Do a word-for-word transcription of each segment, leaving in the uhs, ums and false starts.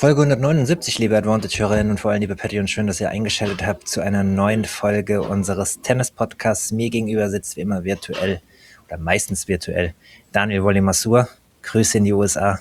Folge hundertneunundsiebzig, liebe Advantage-Hörerinnen und vor allem liebe Patty, und schön, dass ihr eingeschaltet habt zu einer neuen Folge unseres Tennis-Podcasts. Mir gegenüber sitzt wie immer virtuell oder meistens virtuell Daniel Wolli-Massur. Grüße in die U S A.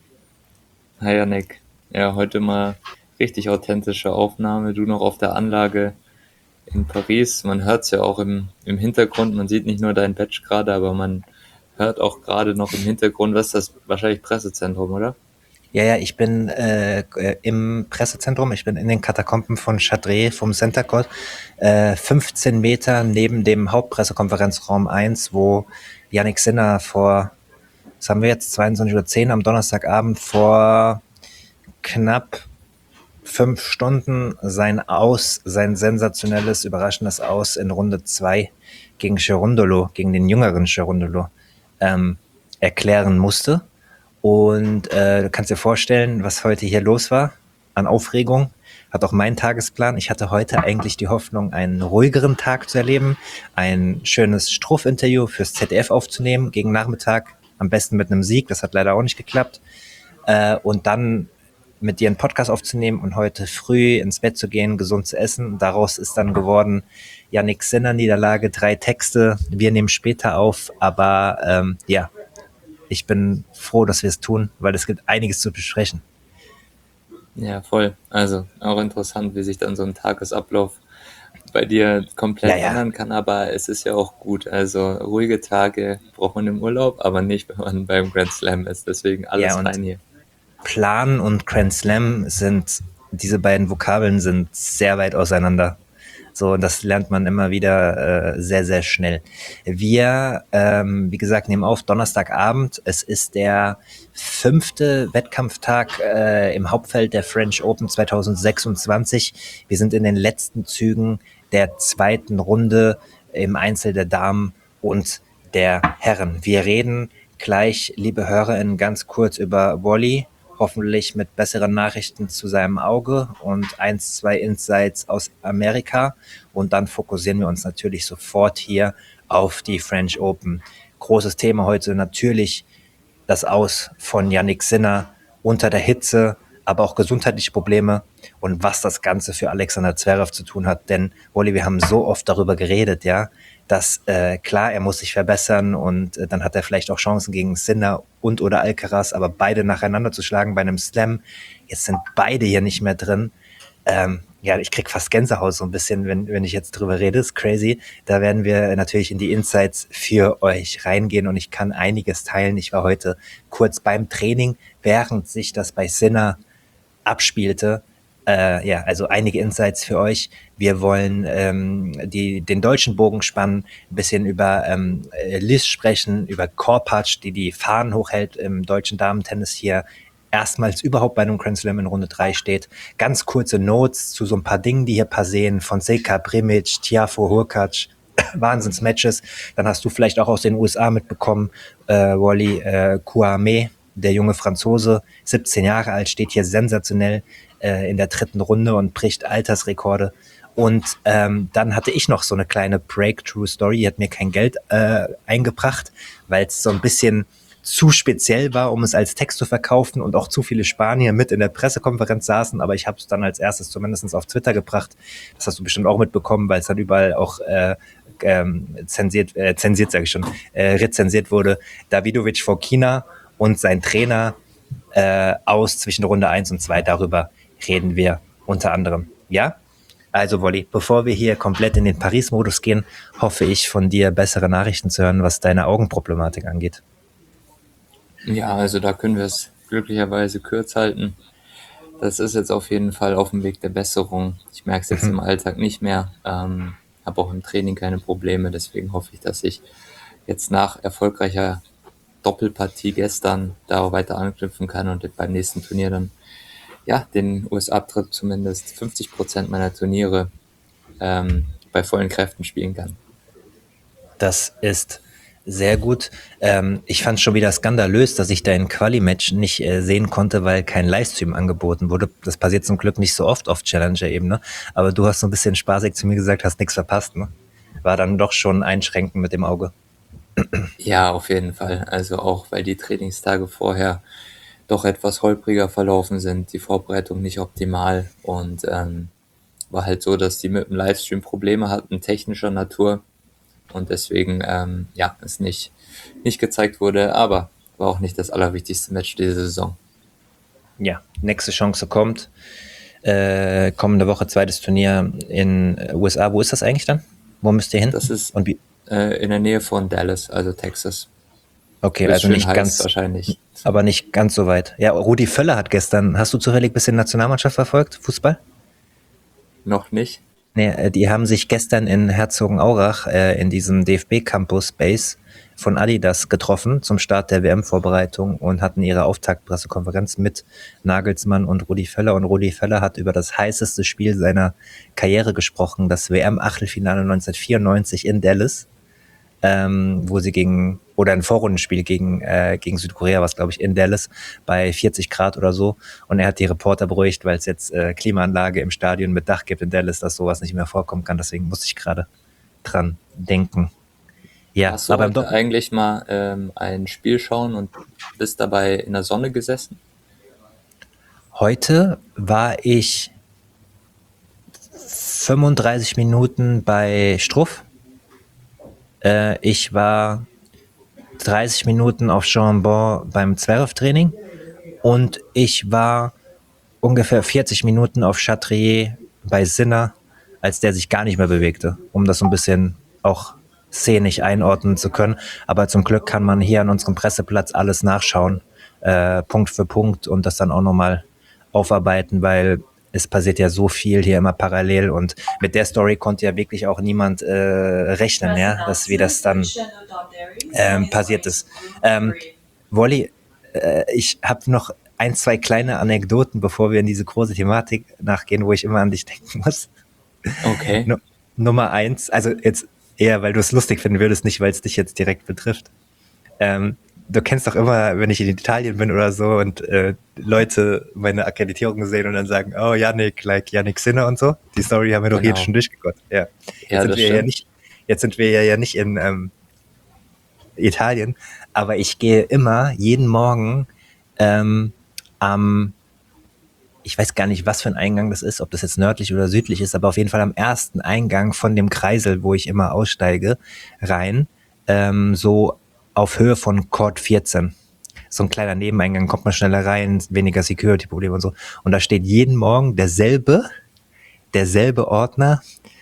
Hi Yannick. Ja, heute mal richtig authentische Aufnahme. Du noch auf der Anlage in Paris. Man hört es ja auch im, im Hintergrund. Man sieht nicht nur dein Badge gerade, aber man hört auch gerade noch im Hintergrund. Was ist das? Wahrscheinlich Pressezentrum, oder? Ja, ja, ich bin äh, äh, im Pressezentrum, ich bin in den Katakomben von Chadré vom Center Court, äh, fünfzehn Meter neben dem Hauptpressekonferenzraum eins, wo Jannik Sinner vor, was haben wir jetzt, zweiundzwanzig Uhr zehn am Donnerstagabend vor knapp fünf Stunden sein Aus, sein sensationelles, überraschendes Aus in Runde zwei gegen Cerundolo, gegen den jüngeren Cerundolo, ähm, erklären musste. Und äh, du kannst dir vorstellen, was heute hier los war an Aufregung. Hat auch mein Tagesplan. Ich hatte heute eigentlich die Hoffnung, einen ruhigeren Tag zu erleben, ein schönes Struff-Interview fürs Z D F aufzunehmen gegen Nachmittag, am besten mit einem Sieg. Das hat leider auch nicht geklappt. Äh, und dann mit dir einen Podcast aufzunehmen und heute früh ins Bett zu gehen, gesund zu essen. Daraus ist dann geworden Jannik Sinner Niederlage, drei Texte. Wir nehmen später auf, aber ähm, ja, ich bin froh, dass wir es tun, weil es gibt einiges zu besprechen. Ja, voll. Also auch interessant, wie sich dann so ein Tagesablauf bei dir Ja, komplett ja, ändern kann, aber es ist ja auch gut. Also ruhige Tage braucht man im Urlaub, aber nicht, wenn man beim Grand Slam ist. Deswegen ja, alles und rein hier. Plan und Grand Slam sind, diese beiden Vokabeln sind sehr weit auseinander. So, das lernt man immer wieder äh, sehr, sehr schnell. Wir, ähm, wie gesagt, nehmen auf Donnerstagabend. Es ist der fünfte Wettkampftag äh, im Hauptfeld der French Open zwanzig sechsundzwanzig. Wir sind in den letzten Zügen der zweiten Runde im Einzel der Damen und der Herren. Wir reden gleich, liebe HörerInnen, ganz kurz über Wally, hoffentlich mit besseren Nachrichten zu seinem Auge und eins, zwei Insights aus Amerika. Und dann fokussieren wir uns natürlich sofort hier auf die French Open. Großes Thema heute natürlich das Aus von Jannik Sinner unter der Hitze, aber auch gesundheitliche Probleme und was das Ganze für Alexander Zverev zu tun hat. Denn, Olli, wir haben so oft darüber geredet, ja, dass äh, klar, er muss sich verbessern und äh, dann hat er vielleicht auch Chancen gegen Sinner und oder Alcaraz, aber beide nacheinander zu schlagen bei einem Slam. Jetzt sind beide hier nicht mehr drin. Ähm, ja, ich krieg fast Gänsehaut so ein bisschen, wenn, wenn ich jetzt drüber rede. Ist crazy. Da werden wir natürlich in die Insights für euch reingehen und ich kann einiges teilen. Ich war heute kurz beim Training, während sich das bei Sinner abspielte. Äh, ja, also einige Insights für euch. Wir wollen ähm, die, den deutschen Bogen spannen, ein bisschen über ähm, Liz sprechen, über Korpatsch, die die Fahnen hochhält im deutschen Damentennis hier erstmals überhaupt bei einem Grand Slam in Runde drei steht. Ganz kurze Notes zu so ein paar Dingen, die hier passieren. Fonseca, Primic, Tiafoe, Hurkacz, Wahnsinns-Matches. Dann hast du vielleicht auch aus den U S A mitbekommen, äh, Wally äh, Kouame, der junge Franzose, siebzehn Jahre alt, steht hier sensationell äh, in der dritten Runde und bricht Altersrekorde. Und ähm, dann hatte ich noch so eine kleine Breakthrough-Story, die hat mir kein Geld äh, eingebracht, weil es so ein bisschen zu speziell war, um es als Text zu verkaufen und auch zu viele Spanier mit in der Pressekonferenz saßen, aber ich habe es dann als erstes zumindest auf Twitter gebracht. Das hast du bestimmt auch mitbekommen, weil es dann überall auch äh, ähm, zensiert, äh, zensiert sage ich schon, äh, rezensiert wurde. Davidovic vor China und sein Trainer äh, aus zwischen Runde eins und zwei, darüber reden wir unter anderem. Ja? Also Wolli, bevor wir hier komplett in den Paris-Modus gehen, hoffe ich von dir bessere Nachrichten zu hören, was deine Augenproblematik angeht. Ja, also da können wir es glücklicherweise kurz halten. Das ist jetzt auf jeden Fall auf dem Weg der Besserung. Ich merke es jetzt im Alltag nicht mehr, ähm, habe auch im Training keine Probleme. Deswegen hoffe ich, dass ich jetzt nach erfolgreicher Doppelpartie gestern da weiter anknüpfen kann und beim nächsten Turnier dann ja den U S-Abtritt zumindest fünfzig Prozent meiner Turniere ähm, bei vollen Kräften spielen kann. Das ist sehr gut. Ähm, ich fand schon wieder skandalös, dass ich dein Quali-Match nicht äh, sehen konnte, weil kein Livestream angeboten wurde. Das passiert zum Glück nicht so oft auf Challenger-Ebene. Aber du hast so ein bisschen spaßig zu mir gesagt, hast nichts verpasst, ne? War dann doch schon einschränkend mit dem Auge. Ja, auf jeden Fall. Also auch, weil die Trainingstage vorher doch etwas holpriger verlaufen sind, die Vorbereitung nicht optimal und ähm, war halt so, dass die mit dem Livestream Probleme hatten, technischer Natur und deswegen ähm, ja, es nicht, nicht gezeigt wurde, aber war auch nicht das allerwichtigste Match dieser Saison. Ja, nächste Chance kommt. Äh, kommende Woche zweites Turnier in U S A. Wo ist das eigentlich dann? Wo müsst ihr hin? Das ist Und wie? äh, in der Nähe von Dallas, also Texas. Okay, Ist also schön nicht heiß ganz, wahrscheinlich. aber nicht ganz so weit. Ja, Rudi Völler hat gestern, hast du zufällig ein bisschen Nationalmannschaft verfolgt, Fußball? Noch nicht. Nee, äh, die haben sich gestern in Herzogenaurach äh, in diesem D F B-Campus Base von Adidas getroffen zum Start der W M-Vorbereitung und hatten ihre Auftaktpressekonferenz mit Nagelsmann und Rudi Völler. Und Rudi Völler hat über das heißeste Spiel seiner Karriere gesprochen, das W M-Achtelfinale neunzehnhundertvierundneunzig in Dallas, ähm, wo sie gegen, oder ein Vorrundenspiel gegen, äh, gegen Südkorea, was glaube ich in Dallas, bei vierzig Grad oder so. Und er hat die Reporter beruhigt, weil es jetzt äh, Klimaanlage im Stadion mit Dach gibt in Dallas, dass sowas nicht mehr vorkommen kann. Deswegen musste ich gerade dran denken. Ja, Hast du aber im heute Doppel. eigentlich mal ähm, ein Spiel schauen und bist dabei in der Sonne gesessen? Heute war ich fünfunddreißig Minuten bei Struff. Äh, ich war dreißig Minuten auf Chambon beim Zverev-Training und ich war ungefähr vierzig Minuten auf Chatrier bei Sinner, als der sich gar nicht mehr bewegte, um das so ein bisschen auch szenisch einordnen zu können. Aber zum Glück kann man hier an unserem Presseplatz alles nachschauen, äh, Punkt für Punkt und das dann auch nochmal aufarbeiten, weil es passiert ja so viel hier immer parallel und mit der Story konnte ja wirklich auch niemand äh, rechnen, ja, dass wie das dann ähm, passiert ist. Ähm, Wolli, äh, ich habe noch ein, zwei kleine Anekdoten, bevor wir in diese große Thematik nachgehen, wo ich immer an dich denken muss. Okay. Nu- Nummer eins, also jetzt eher, weil du es lustig finden würdest, nicht weil es dich jetzt direkt betrifft. Ähm, du kennst doch immer, wenn ich in Italien bin oder so und äh, Leute meine Akkreditierung sehen und dann sagen, oh, Yannick, like Yannick Sinner und so. Die Story haben wir doch Genau. jetzt schon durchgeguckt. Ja. Jetzt Ja, sind das wir ja stimmt. nicht, jetzt sind wir ja nicht in ähm, Italien, aber ich gehe immer jeden Morgen ähm, am, ich weiß gar nicht, was für ein Eingang das ist, ob das jetzt nördlich oder südlich ist, aber auf jeden Fall am ersten Eingang von dem Kreisel, wo ich immer aussteige, rein, ähm, so auf Höhe von Court vierzehn. So ein kleiner Nebeneingang, kommt man schneller rein, weniger Security-Probleme und so. Und da steht jeden Morgen derselbe, derselbe Ordner,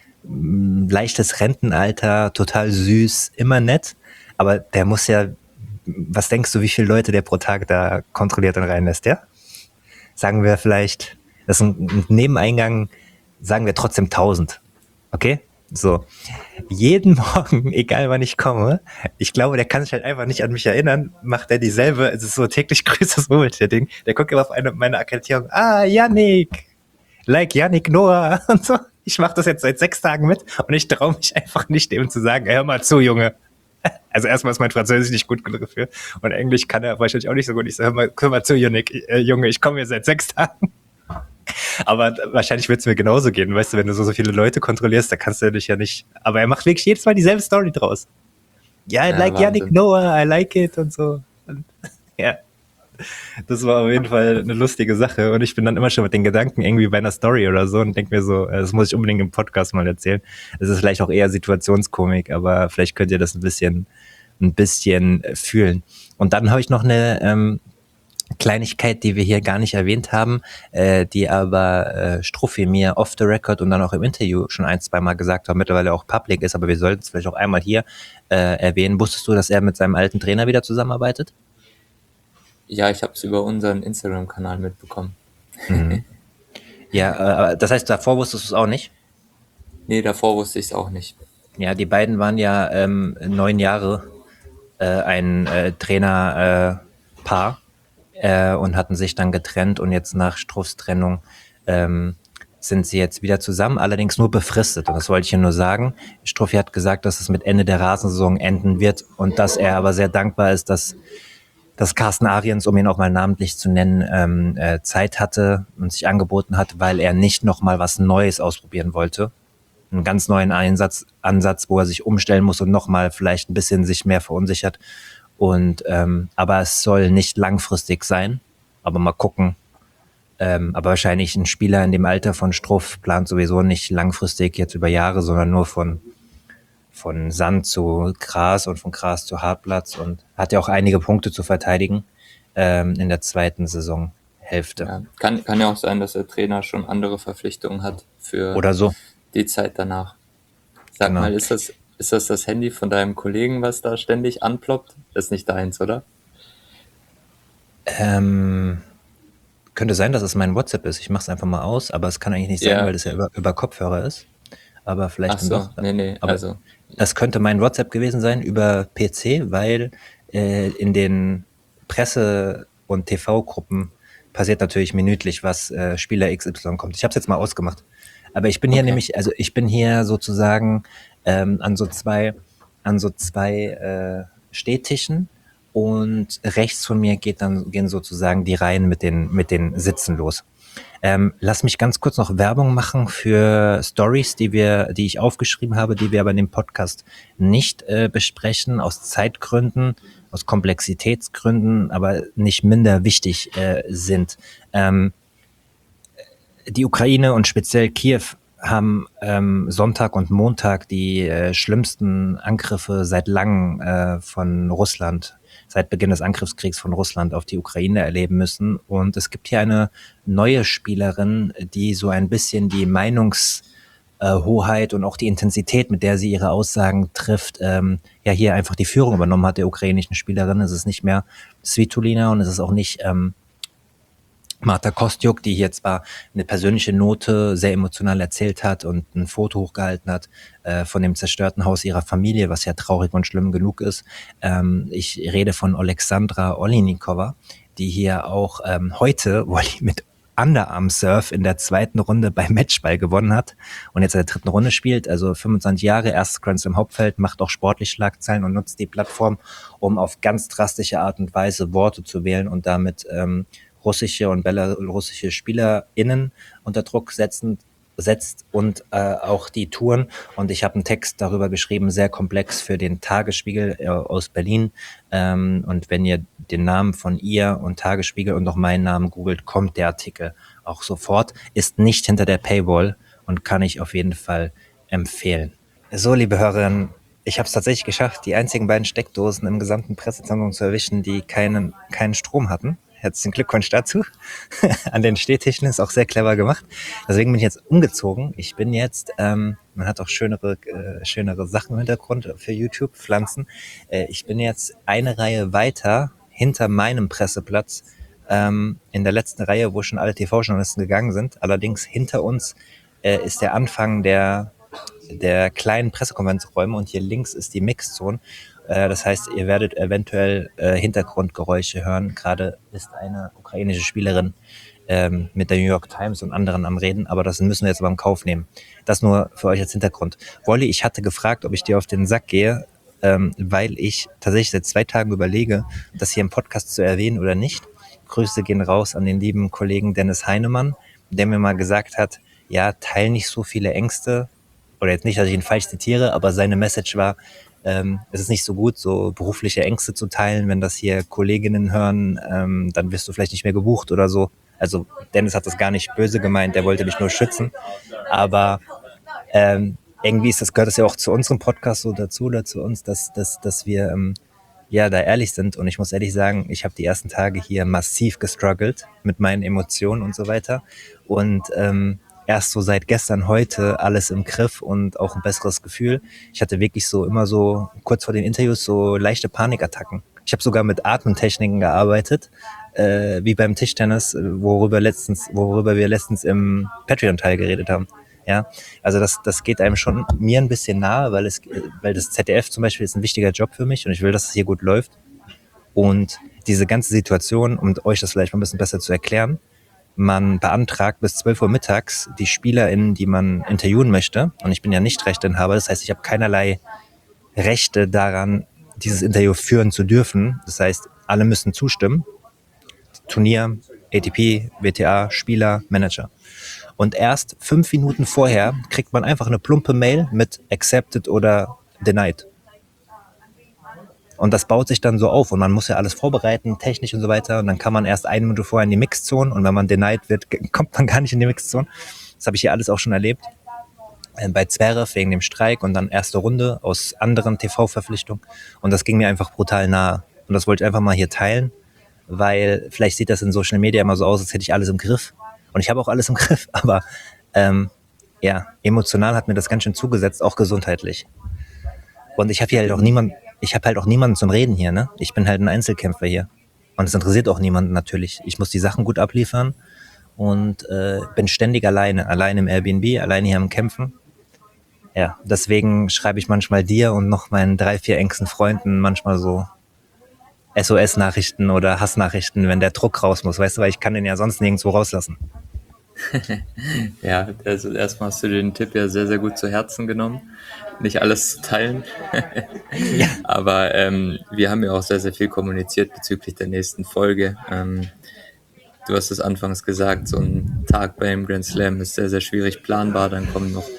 m, leichtes Rentenalter, total süß, immer nett, aber der muss ja, was denkst du, wie viele Leute der pro Tag da kontrolliert und reinlässt, ja? Sagen wir vielleicht, das ist ein Nebeneingang, sagen wir trotzdem tausend. Okay? So. Jeden Morgen, egal wann ich komme, ich glaube, der kann sich halt einfach nicht an mich erinnern, macht er dieselbe, es ist so täglich grüßes Murmeltier-Ding. Der guckt immer auf eine, meine Akkreditierung, ah, Yannick, like Yannick Noah und so. Ich mache das jetzt seit sechs Tagen mit und ich traue mich einfach nicht, dem zu sagen, hör mal zu, Junge. Also erstmal ist mein Französisch nicht gut genug dafür und Englisch kann er wahrscheinlich auch nicht so gut. Ich sage, hör mal, hör mal zu, Yannick, äh, Junge, ich komme hier seit sechs Tagen. Aber wahrscheinlich wird es mir genauso gehen, weißt du, wenn du so, so viele Leute kontrollierst, da kannst du dich ja nicht. Aber er macht wirklich jedes Mal dieselbe Story draus. Ja, I Ja, like Yannick Wahnsinn. Noah, I like it und so. Und, ja, das war auf jeden Fall eine lustige Sache. Und ich bin dann immer schon mit den Gedanken irgendwie bei einer Story oder so und denke mir so, äh, das muss ich unbedingt im Podcast mal erzählen. Das ist vielleicht auch eher Situationskomik, aber vielleicht könnt ihr das ein bisschen, ein bisschen fühlen. Und dann habe ich noch eine ähm, Kleinigkeit, die wir hier gar nicht erwähnt haben, äh, die aber äh, Struffi mir off the record und dann auch im Interview schon ein, zwei Mal gesagt hat, mittlerweile auch public ist, aber wir sollten es vielleicht auch einmal hier äh, erwähnen. Wusstest du, dass er mit seinem alten Trainer wieder zusammenarbeitet? Ja, ich habe es über unseren Instagram-Kanal mitbekommen. Mhm. Ja, äh, das heißt, davor wusstest du es auch nicht? Nee, davor wusste ich es auch nicht. Ja, die beiden waren ja ähm, neun Jahre äh, ein äh, Trainerpaar äh, Paar, äh, und hatten sich dann getrennt und jetzt nach Struffs Trennung ähm, sind sie jetzt wieder zusammen, allerdings nur befristet. Und das wollte ich hier nur sagen. Struffi hat gesagt, dass es mit Ende der Rasensaison enden wird und dass er aber sehr dankbar ist, dass dass Carsten Ariens, um ihn auch mal namentlich zu nennen, ähm, äh, Zeit hatte und sich angeboten hat, weil er nicht nochmal was Neues ausprobieren wollte. Einen ganz neuen Einsatz, Ansatz, wo er sich umstellen muss und nochmal vielleicht ein bisschen sich mehr verunsichert. Und ähm, aber es soll nicht langfristig sein. Aber mal gucken. Ähm, aber wahrscheinlich ein Spieler in dem Alter von Struff plant sowieso nicht langfristig jetzt über Jahre, sondern nur von, von Sand zu Gras und von Gras zu Hartplatz und hat ja auch einige Punkte zu verteidigen ähm, in der zweiten Saisonhälfte. Ja, kann, kann ja auch sein, dass der Trainer schon andere Verpflichtungen hat für Oder so. die Zeit danach. Sag Genau. mal, ist das, ist das das Handy von deinem Kollegen, was da ständig anploppt? Das ist nicht deins, oder? Ähm, könnte sein, dass es mein WhatsApp ist. Ich mache es einfach mal aus, aber es kann eigentlich nicht sein, Ja. weil das ja über, über Kopfhörer ist. Aber vielleicht Ach dann so, doch. nee, nee, Aber also, das könnte mein WhatsApp gewesen sein über P C, weil äh, in den Presse- und T V-Gruppen passiert natürlich minütlich, was äh, Spieler X Y kommt. Ich habe es jetzt mal ausgemacht. Aber ich bin hier okay. nämlich, also ich bin hier sozusagen ähm, an so zwei, an so zwei äh, Stehtischen und rechts von mir geht dann, gehen sozusagen die Reihen mit den, mit den Sitzen los. Ähm, lass mich ganz kurz noch Werbung machen für Stories, die wir, die ich aufgeschrieben habe, die wir aber in dem Podcast nicht äh, besprechen, aus Zeitgründen, aus Komplexitätsgründen, aber nicht minder wichtig äh, sind. Ähm, die Ukraine und speziell Kiew haben ähm, Sonntag und Montag die äh, schlimmsten Angriffe seit langem äh, von Russland, seit Beginn des Angriffskriegs von Russland auf die Ukraine erleben müssen. Und es gibt hier eine neue Spielerin, die so ein bisschen die Meinungshoheit und auch die Intensität, mit der sie ihre Aussagen trifft, ähm, ja hier einfach die Führung übernommen hat der ukrainischen Spielerin. Es ist nicht mehr Svitolina und es ist auch nicht ähm, Marta Kostyuk, die hier zwar eine persönliche Note sehr emotional erzählt hat und ein Foto hochgehalten hat äh, von dem zerstörten Haus ihrer Familie, was ja traurig und schlimm genug ist. Ähm, ich rede von Alexandra Olinikova, die hier auch ähm, heute Wolli mit Underarm-Surf in der zweiten Runde beim Matchball gewonnen hat und jetzt in der dritten Runde spielt. Also fünfundzwanzig Jahre, erstes Grand Slam Hauptfeld, macht auch sportlich Schlagzeilen und nutzt die Plattform, um auf ganz drastische Art und Weise Worte zu wählen und damit ähm, russische und belarussische SpielerInnen unter Druck setzen, setzt und äh, auch die Touren. Und ich habe einen Text darüber geschrieben, sehr komplex für den Tagesspiegel äh, aus Berlin. Ähm, und wenn ihr den Namen von ihr und Tagesspiegel und auch meinen Namen googelt, kommt der Artikel auch sofort. Ist nicht hinter der Paywall und kann ich auf jeden Fall empfehlen. So, liebe Hörerinnen, ich habe es tatsächlich geschafft, die einzigen beiden Steckdosen im gesamten Pressezentrum zu erwischen, die keinen, keinen Strom hatten. Herzlichen Glückwunsch dazu. An den Stehtischen ist auch sehr clever gemacht. Deswegen bin ich jetzt umgezogen. Ich bin jetzt, ähm, man hat auch schönere, äh, schönere Sachen im Hintergrund für YouTube, Pflanzen. Äh, ich bin jetzt eine Reihe weiter hinter meinem Presseplatz, ähm, in der letzten Reihe, wo schon alle T V-Journalisten gegangen sind. Allerdings hinter uns äh, ist der Anfang der der kleinen Pressekonferenzräume und hier links ist die Mixzone. Äh, das heißt, ihr werdet eventuell äh, Hintergrundgeräusche hören. Gerade ist eine ukrainische Spielerin ähm, mit der New York Times und anderen am Reden, aber das müssen wir jetzt aber im Kauf nehmen. Das nur für euch als Hintergrund. Wolli, ich hatte gefragt, ob ich dir auf den Sack gehe, ähm, weil ich tatsächlich seit zwei Tagen überlege, das hier im Podcast zu erwähnen oder nicht. Grüße gehen raus an den lieben Kollegen Dennis Heinemann, der mir mal gesagt hat, ja, teil nicht so viele Ängste, oder jetzt nicht, dass ich ihn falsch zitiere, aber seine Message war, ähm, es ist nicht so gut, so berufliche Ängste zu teilen, wenn das hier Kolleginnen hören, ähm, dann wirst du vielleicht nicht mehr gebucht oder so. Also Dennis hat das gar nicht böse gemeint, der wollte mich nur schützen, aber ähm, irgendwie ist das, gehört das ja auch zu unserem Podcast so dazu, oder zu uns, dass, dass, dass wir ähm, ja da ehrlich sind und ich muss ehrlich sagen, ich habe die ersten Tage hier massiv gestruggelt mit meinen Emotionen und so weiter und ähm, erst so seit gestern, heute alles im Griff und auch ein besseres Gefühl. Ich hatte wirklich so immer so kurz vor den Interviews so leichte Panikattacken. Ich habe sogar mit Atemtechniken gearbeitet, äh, wie beim Tischtennis, worüber letztens, worüber wir letztens im Patreon-Teil geredet haben. Ja, also das, das geht einem schon mir ein bisschen nahe, weil es, weil das Z D F zum Beispiel ist ein wichtiger Job für mich und ich will, dass es hier gut läuft. Und diese ganze Situation, um euch das vielleicht mal ein bisschen besser zu erklären, man beantragt bis zwölf Uhr mittags die SpielerInnen, die man interviewen möchte. Und ich bin ja nicht Rechteinhaber, das heißt, ich habe keinerlei Rechte daran, dieses Interview führen zu dürfen. Das heißt, alle müssen zustimmen. Turnier, A T P, W T A, Spieler, Manager. Und erst fünf Minuten vorher kriegt man einfach eine plumpe Mail mit accepted oder denied. Und das baut sich dann so auf und man muss ja alles vorbereiten, technisch und so weiter. Und dann kann man erst eine Minute vorher in die Mixzone und wenn man denied wird, kommt man gar nicht in die Mixzone. Das habe ich hier alles auch schon erlebt. Bei Zverev wegen dem Streik und dann erste Runde aus anderen T V-Verpflichtungen. Und das ging mir einfach brutal nahe. Und das wollte ich einfach mal hier teilen, weil vielleicht sieht das in Social Media immer so aus, als hätte ich alles im Griff. Und ich habe auch alles im Griff, aber ähm, ja, emotional hat mir das ganz schön zugesetzt, auch gesundheitlich. Und ich habe hier halt auch niemand, ich habe halt auch niemanden zum Reden hier, ne? Ich bin halt ein Einzelkämpfer hier. Und es interessiert auch niemanden natürlich. Ich muss die Sachen gut abliefern und äh, bin ständig alleine. Alleine im Airbnb, alleine hier am Kämpfen. Ja, deswegen schreibe ich manchmal dir und noch meinen drei, vier engsten Freunden manchmal so S O S-Nachrichten oder Hassnachrichten, wenn der Druck raus muss, weißt du, weil ich kann den ja sonst nirgendwo rauslassen. Ja, also erstmal hast du den Tipp ja sehr, sehr gut zu Herzen genommen. Nicht alles zu teilen. Ja. Aber ähm, wir haben ja auch sehr, sehr viel kommuniziert bezüglich der nächsten Folge. Ähm, du hast es anfangs gesagt, so ein Tag beim Grand Slam ist sehr, sehr schwierig planbar. Dann kommen noch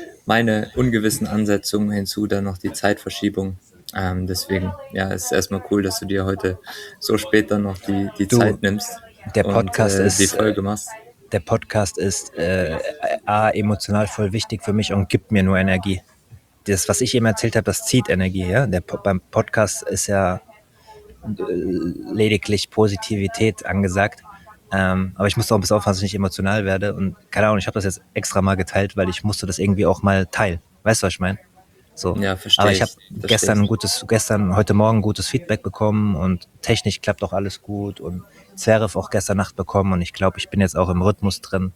meine ungewissen Ansetzungen hinzu, dann noch die Zeitverschiebung. Ähm, deswegen, ja, es ist erstmal cool, dass du dir heute so spät dann noch die, die du, Zeit nimmst der Podcast und äh, ist, die Folge machst. Der Podcast ist äh, A, emotional voll wichtig für mich und gibt mir nur Energie. Das, was ich eben erzählt habe, das zieht Energie. Ja? Der, beim Podcast ist ja äh, lediglich Positivität angesagt. Ähm, aber ich muss auch ein bisschen aufpassen, dass ich nicht emotional werde. Und keine Ahnung, ich habe das jetzt extra mal geteilt, weil ich musste das irgendwie auch mal teilen. Weißt du, was ich meine? So. Ja, verstehe aber ich habe ich. gestern ein gutes, gestern, heute Morgen gutes Feedback bekommen und technisch klappt auch alles gut und Zverev auch gestern Nacht bekommen und ich glaube, ich bin jetzt auch im Rhythmus drin.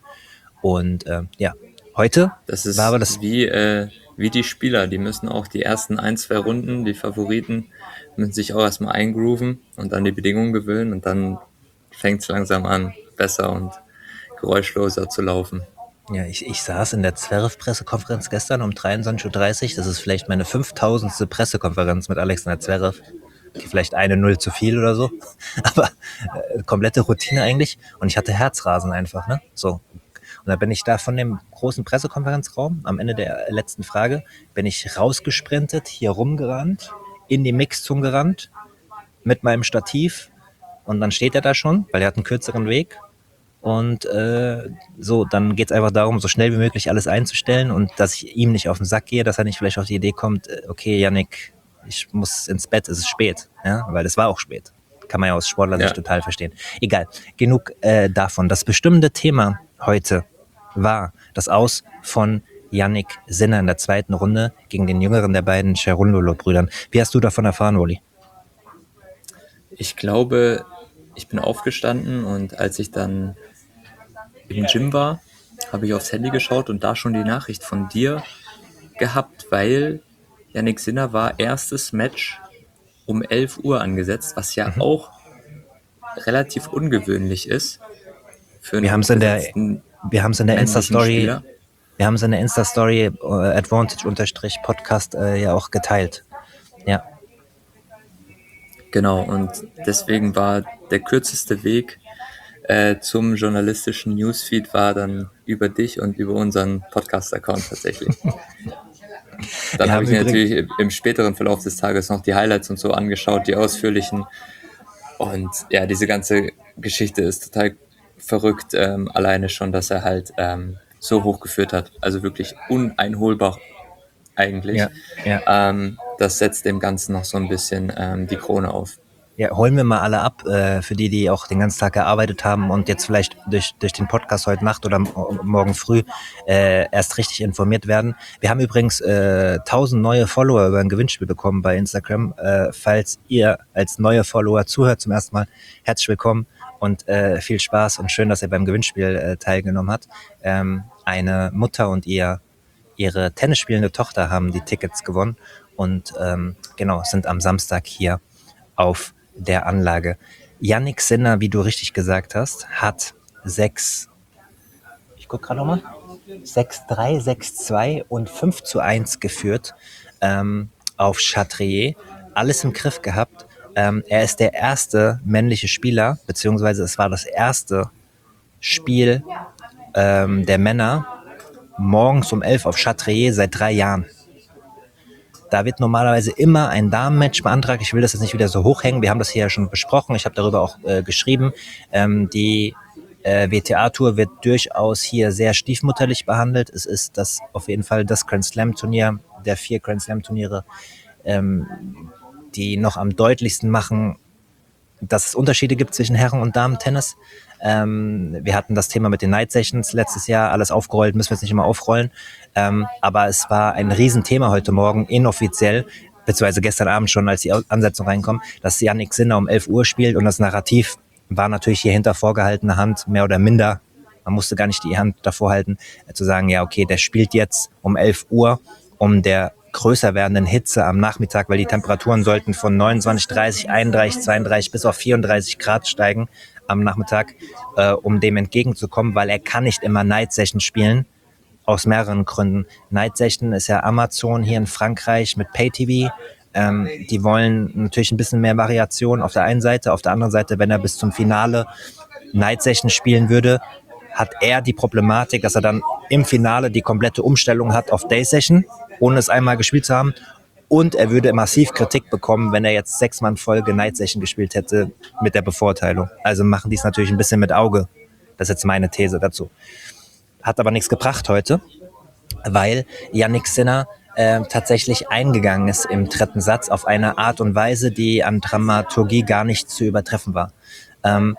Und äh, ja, heute das ist war aber das wie, äh, wie die Spieler, die müssen auch die ersten ein, zwei Runden, die Favoriten, müssen sich auch erstmal eingrooven und an die Bedingungen gewöhnen und dann fängt es langsam an, besser und geräuschloser zu laufen. Ja, ich, ich saß in der Zverev-Pressekonferenz gestern um dreiundzwanzig Uhr dreißig. Das ist vielleicht meine fünftausendste Pressekonferenz mit Alexander Zverev. Vielleicht eine Null zu viel oder so. Aber äh, komplette Routine eigentlich. Und ich hatte Herzrasen einfach, ne? So. Und dann bin ich da von dem großen Pressekonferenzraum, am Ende der letzten Frage, bin ich rausgesprintet, hier rumgerannt, in die Mixzone gerannt, mit meinem Stativ. Und dann steht er da schon, weil er hat einen kürzeren Weg. Und äh, so, dann geht es einfach darum, so schnell wie möglich alles einzustellen und dass ich ihm nicht auf den Sack gehe, dass er nicht vielleicht auf die Idee kommt, okay, Yannick, ich muss ins Bett, es ist spät, ja, weil es war auch spät. Kann man ja aus Sportlersicht ja. total verstehen. Egal, genug äh, davon. Das bestimmende Thema heute war das Aus von Yannick Sinner in der zweiten Runde gegen den jüngeren der beiden Cerundolo-Brüdern. Wie hast du davon erfahren, Woli? Ich glaube, ich bin aufgestanden und als ich dann im Gym war, habe ich aufs Handy geschaut und da schon die Nachricht von dir gehabt, weil Yannick Sinner war erstes Match um elf Uhr angesetzt, was ja mhm. auch relativ ungewöhnlich ist. Für wir haben es in der, wir haben es in der Insta-Story, wir haben es in der Insta-Story uh, Advantage-Podcast uh, ja auch geteilt. Ja. Genau, und deswegen war der kürzeste Weg äh, zum journalistischen Newsfeed war dann über dich und über unseren Podcast-Account tatsächlich. Dann habe ich mir natürlich im späteren Verlauf des Tages noch die Highlights und so angeschaut, die ausführlichen. Und ja, diese ganze Geschichte ist total verrückt, ähm, alleine schon, dass er halt ähm, so hoch geführt hat. Also wirklich uneinholbar eigentlich. Ja, ja. Ähm, das setzt dem Ganzen noch so ein bisschen ähm, die Krone auf. Ja, holen wir mal alle ab, äh, für die, die auch den ganzen Tag gearbeitet haben und jetzt vielleicht durch, durch den Podcast heute Nacht oder m- morgen früh äh, erst richtig informiert werden. Wir haben übrigens äh, tausend neue Follower über ein Gewinnspiel bekommen bei Instagram. Äh, falls ihr als neue Follower zuhört zum ersten Mal, herzlich willkommen und äh, viel Spaß und schön, dass ihr beim Gewinnspiel äh, teilgenommen habt. Ähm, eine Mutter und ihr ihre tennisspielende Tochter haben die Tickets gewonnen und ähm, genau, sind am Samstag hier auf der Anlage. Yannick Sinner, wie du richtig gesagt hast, hat sechs, ich gucke gerade nochmal, sechs drei, sechs zwei und fünf zu eins geführt ähm, auf Chatrier. Alles im Griff gehabt. Ähm, er ist der erste männliche Spieler, beziehungsweise es war das erste Spiel ähm, der Männer morgens um elf auf Chatrier seit drei Jahren. da wird normalerweise immer ein Damenmatch beantragt. Ich will das jetzt nicht wieder so hochhängen. Wir haben das hier ja schon besprochen. Ich habe darüber auch äh, geschrieben. Ähm, die äh, W T A-Tour wird durchaus hier sehr stiefmutterlich behandelt. Es ist das auf jeden Fall das Grand Slam-Turnier der vier Grand Slam-Turniere, ähm, die noch am deutlichsten machen, dass es Unterschiede gibt zwischen Herren- und Damen-Tennis. Ähm, wir hatten das Thema mit den Night Sessions letztes Jahr, alles aufgerollt, müssen wir jetzt nicht immer aufrollen. Ähm, aber es war ein Riesenthema heute Morgen, inoffiziell, beziehungsweise gestern Abend schon, als die Ansetzung reinkommt, dass Jannik Sinner um elf Uhr spielt und das Narrativ war natürlich hier hinter vorgehaltener Hand, mehr oder minder. Man musste gar nicht die Hand davor halten, äh, zu sagen, ja okay, der spielt jetzt um elf Uhr, um der größer werdenden Hitze am Nachmittag, weil die Temperaturen sollten von neunundzwanzig, dreißig, einunddreißig, zweiunddreißig bis auf vierunddreißig Grad steigen am Nachmittag, äh, um dem entgegenzukommen, weil er kann nicht immer Night Session spielen, aus mehreren Gründen. Night Session ist ja Amazon hier in Frankreich mit Pay-T V. Ähm, die wollen natürlich ein bisschen mehr Variation auf der einen Seite, auf der anderen Seite, wenn er bis zum Finale Night Session spielen würde, hat er die Problematik, dass er dann im Finale die komplette Umstellung hat auf Day Session, ohne es einmal gespielt zu haben. Und er würde massiv Kritik bekommen, wenn er jetzt sechsmal in Folge Night Session gespielt hätte mit der Bevorteilung. Also machen die es natürlich ein bisschen mit Auge. Das ist jetzt meine These dazu. Hat aber nichts gebracht heute, weil Jannik Sinner äh, tatsächlich eingegangen ist im dritten Satz auf eine Art und Weise, die an Dramaturgie gar nicht zu übertreffen war. Ähm,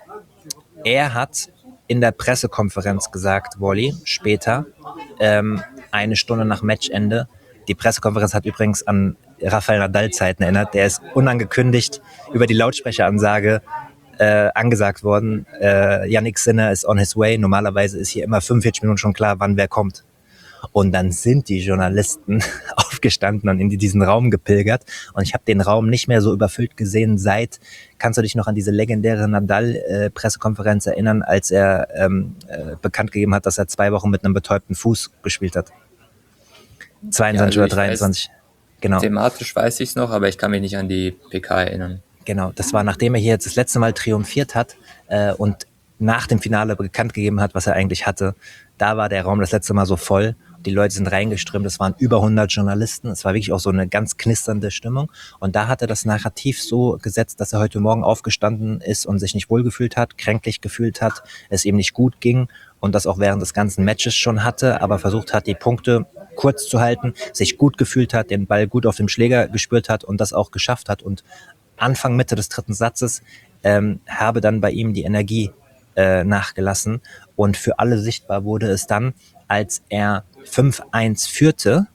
er hat in der Pressekonferenz gesagt, Wally, später, ähm, eine Stunde nach Matchende. Die Pressekonferenz hat übrigens an Rafael Nadal-Zeiten erinnert. Der ist unangekündigt über die Lautsprecheransage äh, angesagt worden. Äh, Jannik Sinner ist on his way. Normalerweise ist hier immer fünfundvierzig Minuten schon klar, wann wer kommt. Und dann sind die Journalisten aufgestanden und in diesen Raum gepilgert. Und ich habe den Raum nicht mehr so überfüllt gesehen seit, kannst du dich noch an diese legendäre Nadal-Pressekonferenz erinnern, als er ähm, äh, bekannt gegeben hat, dass er zwei Wochen mit einem betäubten Fuß gespielt hat? zweiundzwanzig Ja, also oder dreiundzwanzig. Weiß, genau. Thematisch weiß ich es noch, aber ich kann mich nicht an die P K erinnern. Genau, das war, nachdem er hier jetzt das letzte Mal triumphiert hat äh, und nach dem Finale bekannt gegeben hat, was er eigentlich hatte. Da war der Raum das letzte Mal so voll. Die Leute sind reingeströmt, es waren über hundert Journalisten. Es war wirklich auch so eine ganz knisternde Stimmung. Und da hat er das Narrativ so gesetzt, dass er heute Morgen aufgestanden ist und sich nicht wohlgefühlt hat, kränklich gefühlt hat, es ihm nicht gut ging und das auch während des ganzen Matches schon hatte, aber versucht hat, die Punkte kurz zu halten, sich gut gefühlt hat, den Ball gut auf dem Schläger gespürt hat und das auch geschafft hat. Und Anfang, Mitte des dritten Satzes ähm, habe dann bei ihm die Energie äh, nachgelassen und für alle sichtbar wurde es dann, als er fünf eins führte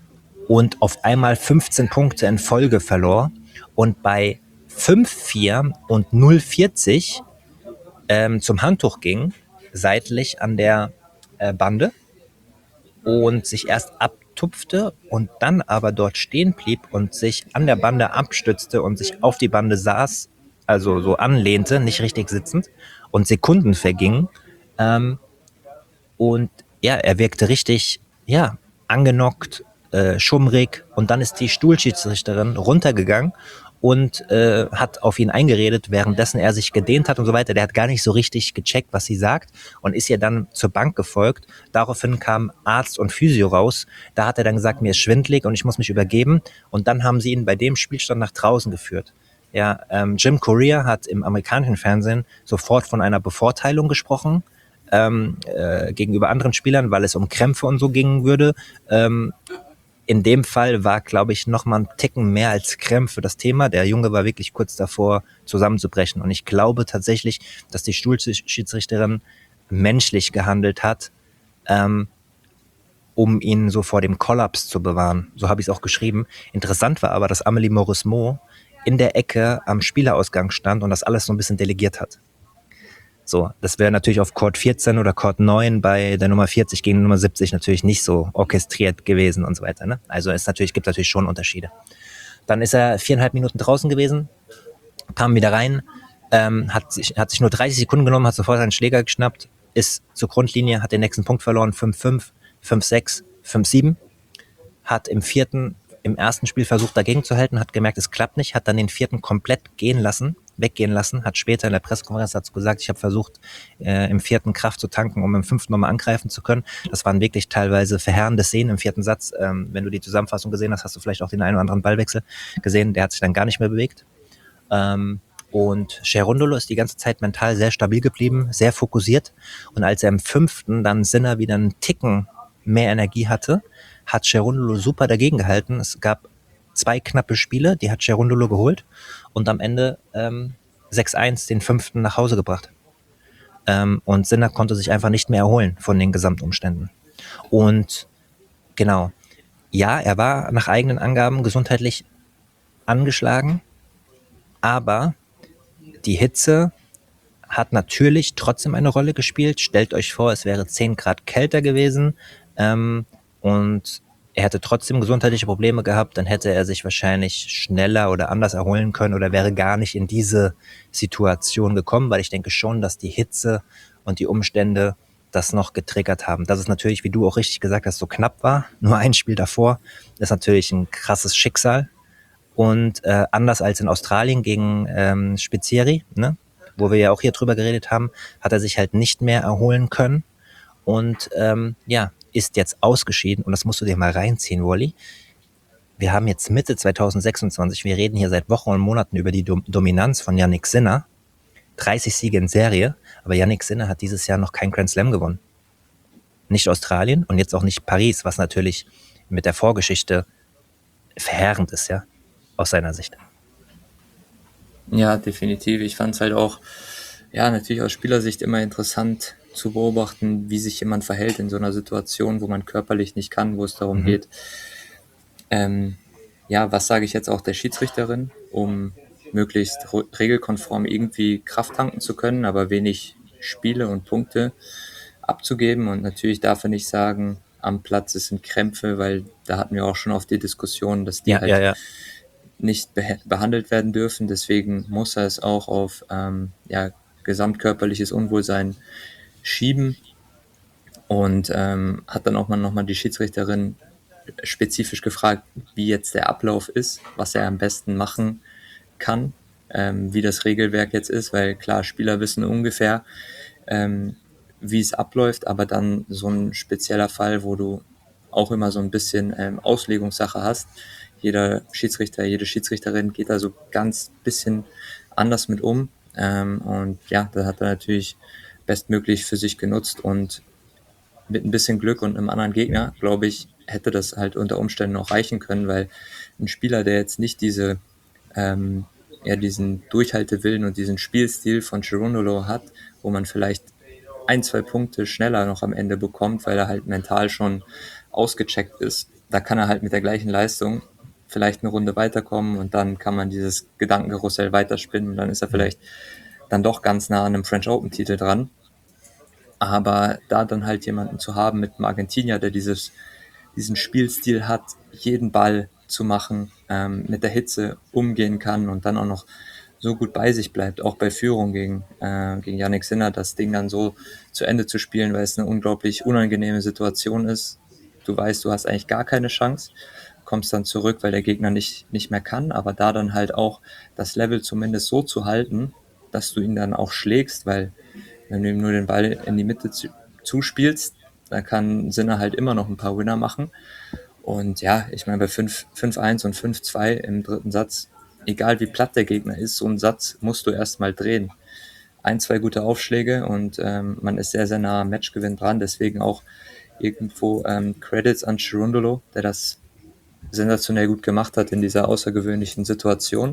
und auf einmal fünfzehn Punkte in Folge verlor und bei fünf vier und null vierzig ähm, zum Handtuch ging, seitlich an der äh, Bande und sich erst abtupfte und dann aber dort stehen blieb und sich an der Bande abstützte und sich auf die Bande saß, also so anlehnte, nicht richtig sitzend und Sekunden vergingen. Ähm, und ja, er wirkte richtig, ja, angenockt, äh, schummrig und dann ist die Stuhlschiedsrichterin runtergegangen und äh, hat auf ihn eingeredet, währenddessen er sich gedehnt hat und so weiter. Der hat gar nicht so richtig gecheckt, was sie sagt und ist ihr dann zur Bank gefolgt. Daraufhin kam Arzt und Physio raus. Da hat er dann gesagt, mir ist schwindelig und ich muss mich übergeben. Und dann haben sie ihn bei dem Spielstand nach draußen geführt. Ja, ähm, Jim Courier hat im amerikanischen Fernsehen sofort von einer Bevorteilung gesprochen ähm, äh, gegenüber anderen Spielern, weil es um Krämpfe und so gingen würde. Ähm, In dem Fall war, glaube ich, noch mal ein Ticken mehr als Krämpfe das Thema. Der Junge war wirklich kurz davor, zusammenzubrechen. Und ich glaube tatsächlich, dass die Stuhlschiedsrichterin menschlich gehandelt hat, ähm, um ihn so vor dem Kollaps zu bewahren. So habe ich es auch geschrieben. Interessant war aber, dass Amélie Mauresmo in der Ecke am Spielerausgang stand und das alles so ein bisschen delegiert hat. So, das wäre natürlich auf Court vierzehn oder Court neun bei der Nummer vierzig gegen Nummer siebzig natürlich nicht so orchestriert gewesen und so weiter. Ne? Also es natürlich, gibt natürlich schon Unterschiede. Dann ist er viereinhalb Minuten draußen gewesen, kam wieder rein, ähm, hat, sich, hat sich nur dreißig Sekunden genommen, hat sofort seinen Schläger geschnappt, ist zur Grundlinie, hat den nächsten Punkt verloren, fünf fünf, fünf sechs, fünf sieben, hat im vierten, im ersten Spiel versucht dagegen zu halten, hat gemerkt, es klappt nicht, hat dann den vierten komplett gehen lassen, weggehen lassen, hat später in der Pressekonferenz dazu gesagt, ich habe versucht, äh, im vierten Kraft zu tanken, um im fünften nochmal angreifen zu können. Das waren wirklich teilweise verheerende Szenen im vierten Satz. Ähm, wenn du die Zusammenfassung gesehen hast, hast du vielleicht auch den einen oder anderen Ballwechsel gesehen. Der hat sich dann gar nicht mehr bewegt. Ähm, und Cherundolo ist die ganze Zeit mental sehr stabil geblieben, sehr fokussiert. Und als er im fünften dann Sinner wieder einen Ticken mehr Energie hatte, hat Cherundolo super dagegen gehalten. Es gab zwei knappe Spiele, die hat Cherundolo geholt und am Ende ähm, sechs eins den fünften nach Hause gebracht. Ähm, und Sinner konnte sich einfach nicht mehr erholen von den Gesamtumständen. Und genau, ja, er war nach eigenen Angaben gesundheitlich angeschlagen, aber die Hitze hat natürlich trotzdem eine Rolle gespielt. Stellt euch vor, es wäre zehn Grad kälter gewesen ähm, und er hätte trotzdem gesundheitliche Probleme gehabt, dann hätte er sich wahrscheinlich schneller oder anders erholen können oder wäre gar nicht in diese Situation gekommen, weil ich denke schon, dass die Hitze und die Umstände das noch getriggert haben. Dass es natürlich, wie du auch richtig gesagt hast, so knapp war, nur ein Spiel davor, ist natürlich ein krasses Schicksal. Und äh, anders als in Australien gegen ähm, Spezieri, ne, wo wir ja auch hier drüber geredet haben, hat er sich halt nicht mehr erholen können und ähm, ja, ist jetzt ausgeschieden. Und das musst du dir mal reinziehen, Wally. Wir haben jetzt Mitte zwanzig sechsundzwanzig, wir reden hier seit Wochen und Monaten über die Dom- Dominanz von Jannik Sinner. dreißig Siege in Serie, aber Jannik Sinner hat dieses Jahr noch kein Grand Slam gewonnen. Nicht Australien und jetzt auch nicht Paris, was natürlich mit der Vorgeschichte verheerend ist, ja, aus seiner Sicht. Ja, definitiv. Ich fand es halt auch, ja, natürlich aus Spielersicht immer interessant zu beobachten, wie sich jemand verhält in so einer Situation, wo man körperlich nicht kann, wo es darum Mhm. geht, ähm, ja, was sage ich jetzt auch der Schiedsrichterin, um möglichst ro- regelkonform irgendwie Kraft tanken zu können, aber wenig Spiele und Punkte abzugeben. Und natürlich darf er nicht sagen, am Platz es sind Krämpfe, weil da hatten wir auch schon oft die Diskussion, dass die Ja, halt ja, ja. nicht beh- behandelt werden dürfen. Deswegen muss er es auch auf ähm, ja, gesamtkörperliches Unwohlsein schieben und ähm, hat dann auch mal nochmal die Schiedsrichterin spezifisch gefragt, wie jetzt der Ablauf ist, was er am besten machen kann, ähm, wie das Regelwerk jetzt ist, weil klar, Spieler wissen ungefähr, ähm, wie es abläuft, aber dann so ein spezieller Fall, wo du auch immer so ein bisschen ähm, Auslegungssache hast. Jeder Schiedsrichter, jede Schiedsrichterin geht da so ganz bisschen anders mit um. Ähm, und ja, da hat er natürlich bestmöglich für sich genutzt und mit ein bisschen Glück und einem anderen Gegner, glaube ich, hätte das halt unter Umständen auch reichen können, weil ein Spieler, der jetzt nicht diese, ähm, ja, diesen Durchhaltewillen und diesen Spielstil von Cherundolo hat, wo man vielleicht ein, zwei Punkte schneller noch am Ende bekommt, weil er halt mental schon ausgecheckt ist, da kann er halt mit der gleichen Leistung vielleicht eine Runde weiterkommen und dann kann man dieses Gedankenkarussell weiterspinnen und dann ist er vielleicht dann doch ganz nah an einem French Open Titel dran. Aber da dann halt jemanden zu haben mit einem Argentinier, der dieses, diesen Spielstil hat, jeden Ball zu machen, ähm, mit der Hitze umgehen kann und dann auch noch so gut bei sich bleibt, auch bei Führung gegen, äh, gegen Jannik Sinner, das Ding dann so zu Ende zu spielen, weil es eine unglaublich unangenehme Situation ist. Du weißt, du hast eigentlich gar keine Chance, kommst dann zurück, weil der Gegner nicht, nicht mehr kann, aber da dann halt auch das Level zumindest so zu halten, dass du ihn dann auch schlägst, weil wenn du ihm nur den Ball in die Mitte zu, zuspielst, dann kann Sinner halt immer noch ein paar Winner machen. Und ja, ich meine, bei fünf eins und fünf zwei im dritten Satz, egal wie platt der Gegner ist, so einen Satz musst du erstmal drehen. Ein, zwei gute Aufschläge und ähm, man ist sehr, sehr nah am Matchgewinn dran. Deswegen auch irgendwo ähm, Credits an Cherundolo, der das sensationell gut gemacht hat in dieser außergewöhnlichen Situation.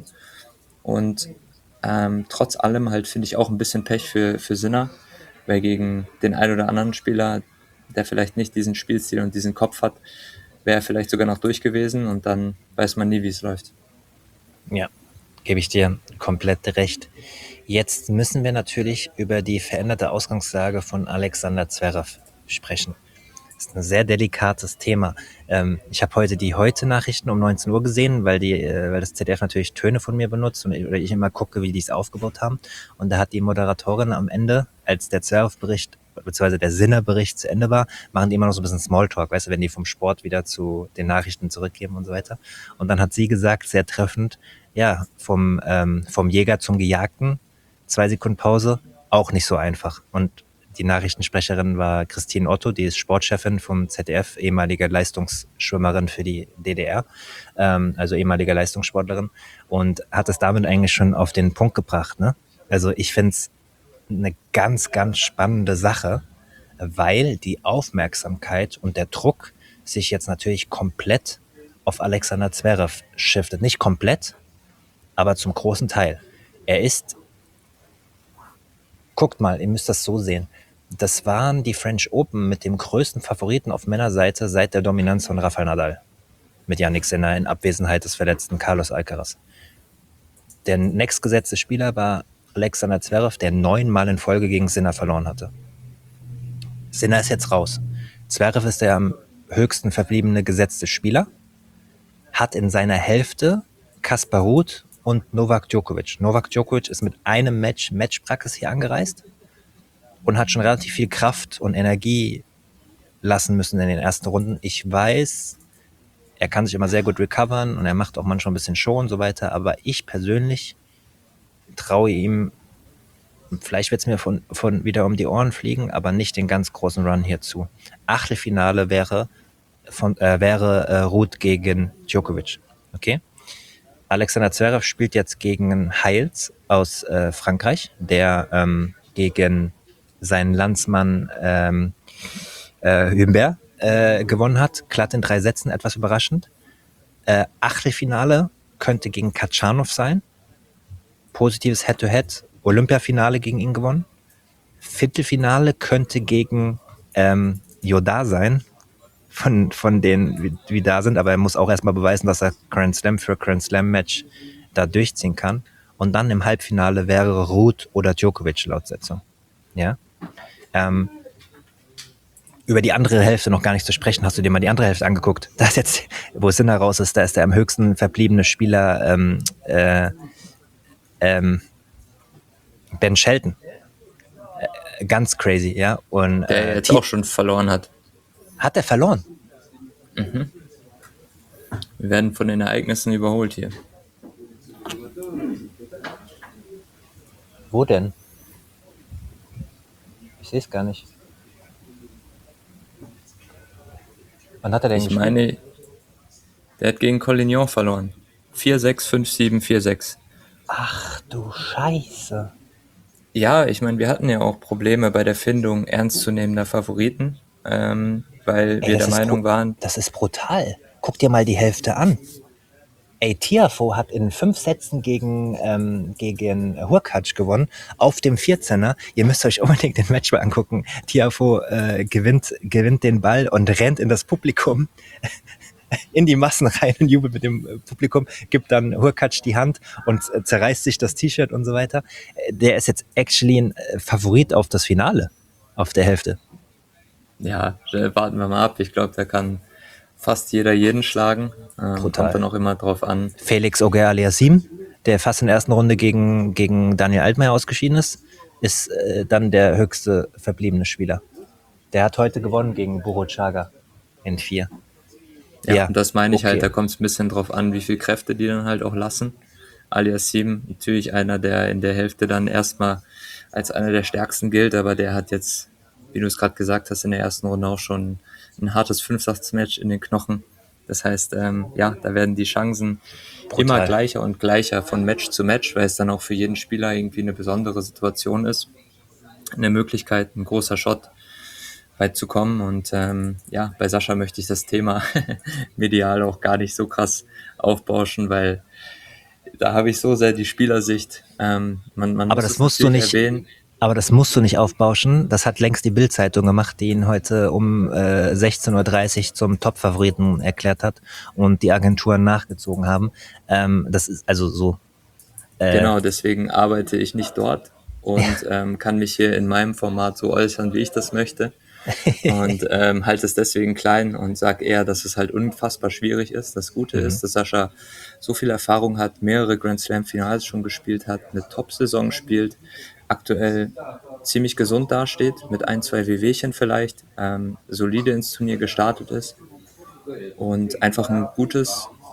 Und ähm, trotz allem halt finde ich auch ein bisschen Pech für, für Sinner, weil gegen den einen oder anderen Spieler, der vielleicht nicht diesen Spielstil und diesen Kopf hat, wäre er vielleicht sogar noch durch gewesen und dann weiß man nie, wie es läuft. Ja, gebe ich dir komplett recht. Jetzt müssen wir natürlich über die veränderte Ausgangslage von Alexander Zverev sprechen. Das ist ein sehr delikates Thema. Ähm, ich habe heute die Heute-Nachrichten um neunzehn Uhr gesehen, weil, die, äh, weil das Z D F natürlich Töne von mir benutzt und ich, oder ich immer gucke, wie die es aufgebaut haben. Und da hat die Moderatorin am Ende, als der Zverev-Bericht beziehungsweise der Sinner-Bericht zu Ende war, machen die immer noch so ein bisschen Smalltalk, weißt du, wenn die vom Sport wieder zu den Nachrichten zurückgeben und so weiter. Und dann hat sie gesagt, sehr treffend, ja, vom, ähm, vom Jäger zum Gejagten, zwei Sekunden Pause, auch nicht so einfach. Und die Nachrichtensprecherin war Christine Otto, die ist Sportchefin vom Z D F, ehemalige Leistungsschwimmerin für die D D R, ähm, also ehemalige Leistungssportlerin, und hat es damit eigentlich schon auf den Punkt gebracht. Ne? Also ich finde es eine ganz, ganz spannende Sache, weil die Aufmerksamkeit und der Druck sich jetzt natürlich komplett auf Alexander Zverev shiftet. Nicht komplett, aber zum großen Teil. Er ist, guckt mal, ihr müsst das so sehen, das waren die French Open mit dem größten Favoriten auf Männerseite seit der Dominanz von Rafael Nadal. Mit Yannick Sinner in Abwesenheit des verletzten Carlos Alcaraz. Der nächstgesetzte Spieler war Alexander Zverev, der neunmal in Folge gegen Sinner verloren hatte. Sinner ist jetzt raus. Zverev ist der am höchsten verbliebene gesetzte Spieler, hat in seiner Hälfte Kaspar Ruud und Novak Djokovic. Novak Djokovic ist mit einem Match Matchpraxis hier angereist und hat schon relativ viel Kraft und Energie lassen müssen in den ersten Runden. Ich weiß, er kann sich immer sehr gut recovern und er macht auch manchmal ein bisschen Show und so weiter, aber ich persönlich traue ihm, vielleicht wird es mir von, von wieder um die Ohren fliegen, aber nicht den ganz großen Run hier zu. Achtelfinale wäre, von, äh, wäre äh, Ruud gegen Djokovic. Okay? Alexander Zverev spielt jetzt gegen Heils aus äh, Frankreich, der ähm, gegen seinen Landsmann ähm, äh, Humbert äh, gewonnen hat. Glatt in drei Sätzen, etwas überraschend. Äh, Achtelfinale könnte gegen Katschanov sein. Positives Head-to-Head. Olympiafinale gegen ihn gewonnen. Viertelfinale könnte gegen ähm, Jodar sein, von, von denen, wie, wie da sind, aber er muss auch erstmal beweisen, dass er Grand Slam für Grand Slam Match da durchziehen kann. Und dann im Halbfinale wäre Ruud oder Djokovic laut Setzung. Ja. Ähm, über die andere Hälfte noch gar nicht zu sprechen. Hast du dir mal die andere Hälfte angeguckt? Da ist jetzt, wo Sinner raus ist, da ist der am höchsten verbliebene Spieler ähm, äh, ähm, Ben Shelton. Äh, ganz crazy, ja. Und, der äh, jetzt auch schon verloren hat. Hat er verloren? Mhm. Wir werden von den Ereignissen überholt hier. Wo denn? Ich sehe es gar nicht. Wann hat er denn Ich gespielt? meine, der hat gegen Collignon verloren. vier sechs, fünf sieben, vier sechs. Ach du Scheiße. Ja, ich meine, wir hatten ja auch Probleme bei der Findung ernstzunehmender Favoriten, ähm, weil Ey, wir das der ist Meinung bru- waren, Das ist brutal. Guck dir mal die Hälfte an. Ey, Tiafoe hat in fünf Sätzen gegen, ähm, gegen Hurkacz gewonnen, auf dem vierzehner. Ihr müsst euch unbedingt den Match mal angucken. Tiafoe äh, gewinnt, gewinnt den Ball und rennt in das Publikum, in die Massen rein und jubelt mit dem äh, Publikum, gibt dann Hurkacz die Hand und äh, zerreißt sich das T-Shirt und so weiter. Äh, Der ist jetzt actually ein äh, Favorit auf das Finale, auf der Hälfte. ja, äh, warten wir mal ab. Ich glaube, da kann fast jeder jeden schlagen. Ähm, Brutal. kommt dann auch immer drauf an. Felix Auger-Aliassime, der fast in der ersten Runde gegen, gegen Daniel Altmaier ausgeschieden ist, ist äh, dann der höchste verbliebene Spieler. Der hat heute gewonnen gegen Buruchaga in vier. Ja, Ja, und das meine ich okay. halt, da kommt es ein bisschen drauf an, wie viel Kräfte die dann halt auch lassen. Aliassime, natürlich einer, der in der Hälfte dann erstmal als einer der stärksten gilt, aber der hat jetzt, wie du es gerade gesagt hast, in der ersten Runde auch schon ein hartes Fünfsatz-Match in den Knochen. Das heißt, ähm, ja, da werden die Chancen Brutal. immer gleicher und gleicher von Match zu Match, weil es dann auch für jeden Spieler irgendwie eine besondere Situation ist. Eine Möglichkeit, ein großer Shot weit zu kommen. Und ähm, ja, bei Sascha möchte ich das Thema medial auch gar nicht so krass aufbauschen, weil da habe ich so sehr die Spielersicht. Ähm, man, man Aber muss das es musst du natürlich nicht. erwähnen. Aber das musst du nicht aufbauschen. Das hat längst die Bild-Zeitung gemacht, die ihn heute um äh, sechzehn Uhr dreißig zum Top-Favoriten erklärt hat und die Agenturen nachgezogen haben. Ähm, das ist also so. Äh, Genau, deswegen arbeite ich nicht dort und ähm, kann mich hier in meinem Format so äußern, wie ich das möchte. Und ähm, halte es deswegen klein und sage eher, dass es halt unfassbar schwierig ist. Das Gute Mhm. ist, dass Sascha so viel Erfahrung hat, mehrere Grand Slam Finals schon gespielt hat, eine Top-Saison spielt, aktuell ziemlich gesund dasteht, mit ein, zwei Wehwehchen vielleicht, ähm, solide ins Turnier gestartet ist und einfach ein gutes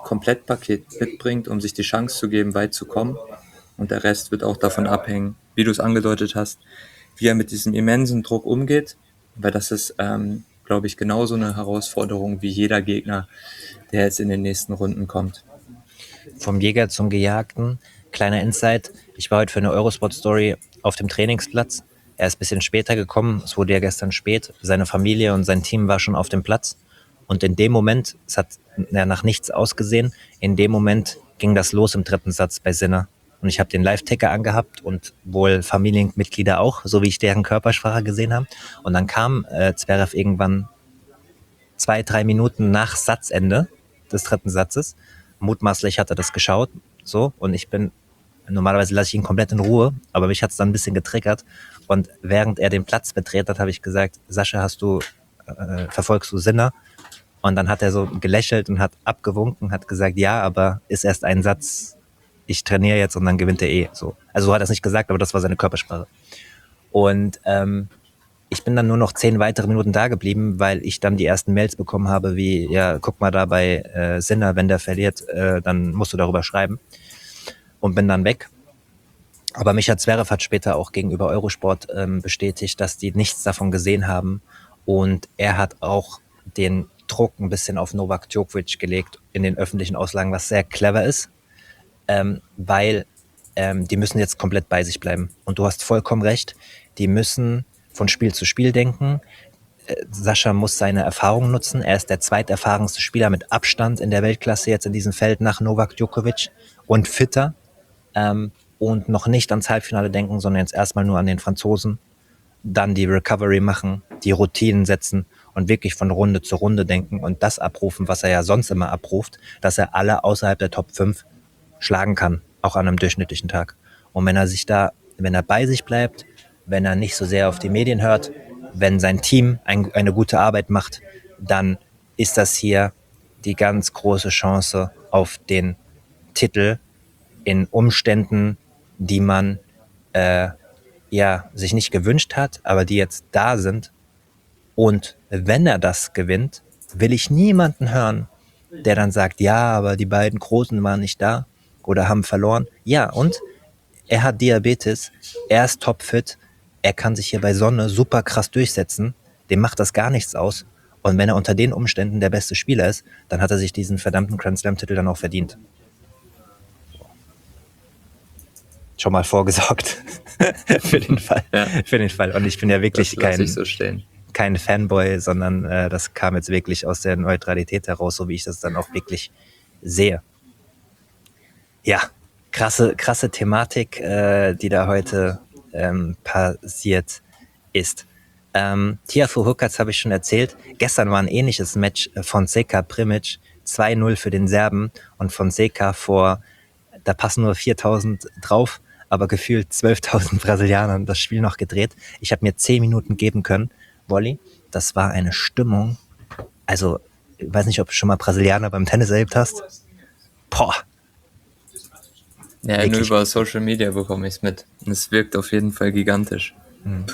Komplettpaket mitbringt, um sich die Chance zu geben, weit zu kommen. Und der Rest wird auch davon abhängen, wie du es angedeutet hast, wie er mit diesem immensen Druck umgeht. Weil das ist, ähm, glaube ich, genauso eine Herausforderung wie jeder Gegner, der jetzt in den nächsten Runden kommt. Vom Jäger zum Gejagten. Kleiner Insight. Ich war heute für eine Eurosport-Story auf dem Trainingsplatz. Er ist ein bisschen später gekommen. Es wurde ja gestern spät. Seine Familie und sein Team war schon auf dem Platz. Und in dem Moment, es hat ja nach nichts ausgesehen, in dem Moment ging das los im dritten Satz bei Sinner. Und ich habe den Live-Ticker angehabt und wohl Familienmitglieder auch, so wie ich deren Körpersprache gesehen habe. Und dann kam äh, Zverev irgendwann zwei, drei Minuten nach Satzende des dritten Satzes. Mutmaßlich hat er das geschaut, so, und ich bin, normalerweise lasse ich ihn komplett in Ruhe, aber mich hat es dann ein bisschen getriggert. Und während er den Platz betreten hat, habe ich gesagt, Sascha, hast du, äh, verfolgst du Sinner? Und dann hat er so gelächelt und hat abgewunken, hat gesagt, ja, aber ist erst ein Satz, ich trainiere jetzt und dann gewinnt er eh. So. Also so hat er es nicht gesagt, aber das war seine Körpersprache. Und ähm, ich bin dann nur noch zehn weitere Minuten da geblieben, weil ich dann die ersten Mails bekommen habe, wie, ja, guck mal da bei äh, Sinner, wenn der verliert, äh, dann musst du darüber schreiben. Und bin dann weg. Aber Micha Zverev hat später auch gegenüber Eurosport ähm, bestätigt, dass die nichts davon gesehen haben. Und er hat auch den Druck ein bisschen auf Novak Djokovic gelegt in den öffentlichen Auslagen, was sehr clever ist, ähm, weil ähm, die müssen jetzt komplett bei sich bleiben. Und du hast vollkommen recht, die müssen von Spiel zu Spiel denken. Äh, Sascha muss seine Erfahrung nutzen. Er ist der zweiterfahrenste Spieler mit Abstand in der Weltklasse jetzt in diesem Feld nach Novak Djokovic und fitter. Ähm, und noch nicht ans Halbfinale denken, sondern jetzt erstmal nur an den Franzosen. Dann die Recovery machen, die Routinen setzen und wirklich von Runde zu Runde denken und das abrufen, was er ja sonst immer abruft, dass er alle außerhalb der Top fünf schlagen kann, auch an einem durchschnittlichen Tag. Und wenn er sich da, wenn er bei sich bleibt, wenn er nicht so sehr auf die Medien hört, wenn sein Team ein, eine gute Arbeit macht, dann ist das hier die ganz große Chance auf den Titel in Umständen, die man äh, ja sich nicht gewünscht hat, aber die jetzt da sind. Und wenn er das gewinnt, will ich niemanden hören, der dann sagt, ja, aber die beiden Großen waren nicht da oder haben verloren. Ja, und er hat Diabetes, er ist topfit, er kann sich hier bei Sonne super krass durchsetzen, dem macht das gar nichts aus. Und wenn er unter den Umständen der beste Spieler ist, dann hat er sich diesen verdammten Grand Slam-Titel dann auch verdient. Schon mal vorgesorgt für den Fall. Ja. Für den Fall. Und ich bin ja wirklich kein, so stehen. kein Fanboy, sondern äh, das kam jetzt wirklich aus der Neutralität heraus, so wie ich das dann auch wirklich sehe. Ja, krasse, krasse Thematik, äh, die da heute ähm, passiert ist. Ähm, Tiafoe Hurkacz habe ich schon erzählt. Gestern war ein ähnliches Match, äh, Fonseca-Primic, zwei null für den Serben und Fonseca vor, da passen nur viertausend drauf, aber gefühlt zwölftausend Brasilianern das Spiel noch gedreht. Ich habe mir zehn Minuten geben können, Wolli. Das war eine Stimmung. Also, ich weiß nicht, ob du schon mal Brasilianer beim Tennis erlebt hast. Boah. Ja, wirklich. Nur über Social Media bekomme ich es mit. Und es wirkt auf jeden Fall gigantisch. Hm.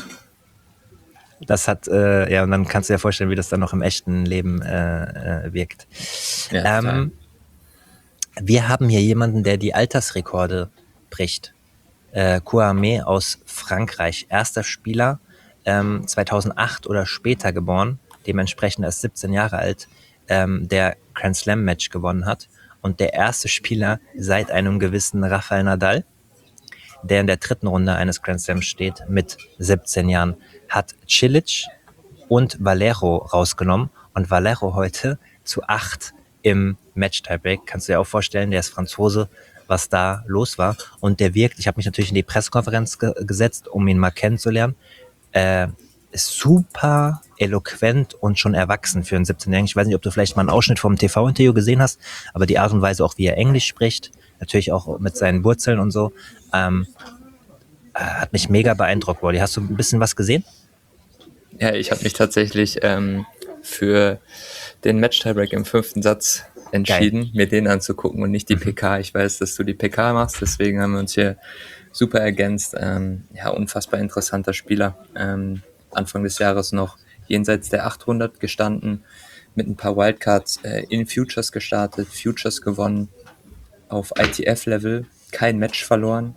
Das hat, äh, ja, und dann kannst du dir vorstellen, wie das dann noch im echten Leben äh, äh, wirkt. Ja, ähm, wir haben hier jemanden, der die Altersrekorde bricht. Äh, Kouame aus Frankreich, erster Spieler, ähm, zweitausendacht oder später geboren, dementsprechend erst siebzehn Jahre alt, ähm, der Grand Slam Match gewonnen hat und der erste Spieler seit einem gewissen Rafael Nadal, der in der dritten Runde eines Grand Slams steht, mit siebzehn Jahren, hat Cilic und Valero rausgenommen und Valero heute zu acht im Match-Tiebreak. Kannst du dir auch vorstellen, der ist Franzose, was da los war. Und der wirkt, ich habe mich natürlich in die Pressekonferenz ge- gesetzt, um ihn mal kennenzulernen, äh, ist super eloquent und schon erwachsen für einen siebzehnjährigen. Ich weiß nicht, ob du vielleicht mal einen Ausschnitt vom T V-Interview gesehen hast, aber die Art und Weise auch, wie er Englisch spricht, natürlich auch mit seinen Wurzeln und so, ähm, äh, hat mich mega beeindruckt, Wally. Hast du ein bisschen was gesehen? Ja, ich habe mich tatsächlich ähm, für den Match-Tiebreak im fünften Satz entschieden, Geil. mir den anzugucken und nicht die mhm. P K. Ich weiß, dass du die P K machst, deswegen haben wir uns hier super ergänzt. Ähm, ja, unfassbar interessanter Spieler. Ähm, Anfang des Jahres noch jenseits der achthundert gestanden, mit ein paar Wildcards äh, in Futures gestartet, Futures gewonnen, auf I T F-Level, kein Match verloren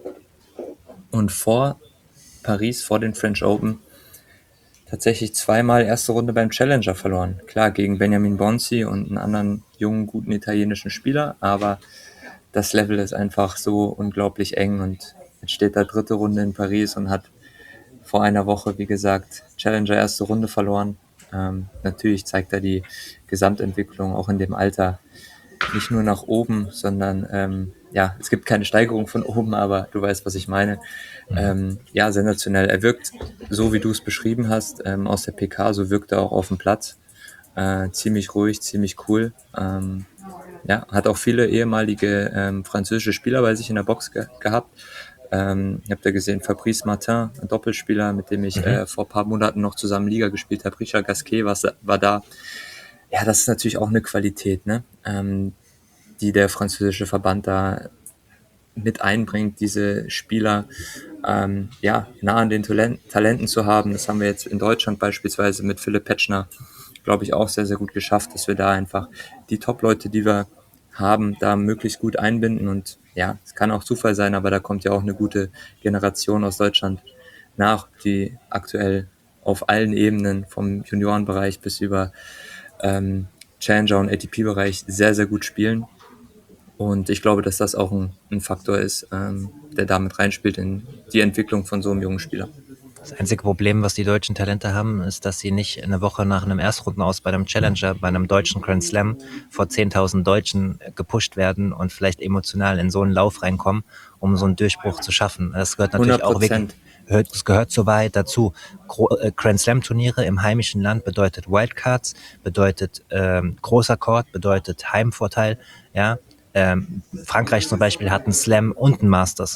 und vor Paris, vor den French Open, tatsächlich zweimal erste Runde beim Challenger verloren. Klar, gegen Benjamin Bonzi und einen anderen jungen, guten italienischen Spieler, aber das Level ist einfach so unglaublich eng und jetzt steht da dritte Runde in Paris und hat vor einer Woche, wie gesagt, Challenger erste Runde verloren. Ähm, natürlich zeigt er die Gesamtentwicklung auch in dem Alter nicht nur nach oben, sondern ähm, ja, es gibt keine Steigerung von oben, aber du weißt, was ich meine. Ähm, ja, sensationell. Er wirkt, so wie du es beschrieben hast, ähm, aus der P K, so wirkt er auch auf dem Platz. Äh, ziemlich ruhig, ziemlich cool. Ähm, ja, hat auch viele ehemalige ähm, französische Spieler bei sich in der Box ge gehabt. Ähm, ich habe da gesehen, Fabrice Martin, ein Doppelspieler, mit dem ich Mhm. äh, vor ein paar Monaten noch zusammen Liga gespielt habe. Richard Gasquet war, war da. Ja, das ist natürlich auch eine Qualität, ne? Ähm, die der französische Verband da mit einbringt, diese Spieler ähm, ja, nah an den Talent, Talenten zu haben. Das haben wir jetzt in Deutschland beispielsweise mit Philipp Petschner, glaube ich, auch sehr, sehr gut geschafft, dass wir da einfach die Top-Leute, die wir haben, da möglichst gut einbinden. Und ja, es kann auch Zufall sein, aber da kommt ja auch eine gute Generation aus Deutschland nach, die aktuell auf allen Ebenen, vom Juniorenbereich bis über ähm, Challenger und A T P-Bereich sehr, sehr gut spielen. Und ich glaube, dass das auch ein, ein Faktor ist, ähm, der damit reinspielt in die Entwicklung von so einem jungen Spieler. Das einzige Problem, was die deutschen Talente haben, ist, dass sie nicht eine Woche nach einem Erstrundenaus bei einem Challenger, bei einem deutschen Grand Slam vor zehntausend Deutschen gepusht werden und vielleicht emotional in so einen Lauf reinkommen, um so einen Durchbruch zu schaffen. Das gehört natürlich hundert auch wirklich, Prozent. es gehört zur Wahrheit dazu. Grand Slam Turniere im heimischen Land bedeutet Wildcards, bedeutet ähm, großer Court, bedeutet Heimvorteil. Ja, ähm, Frankreich zum Beispiel hat einen Slam und einen Masters.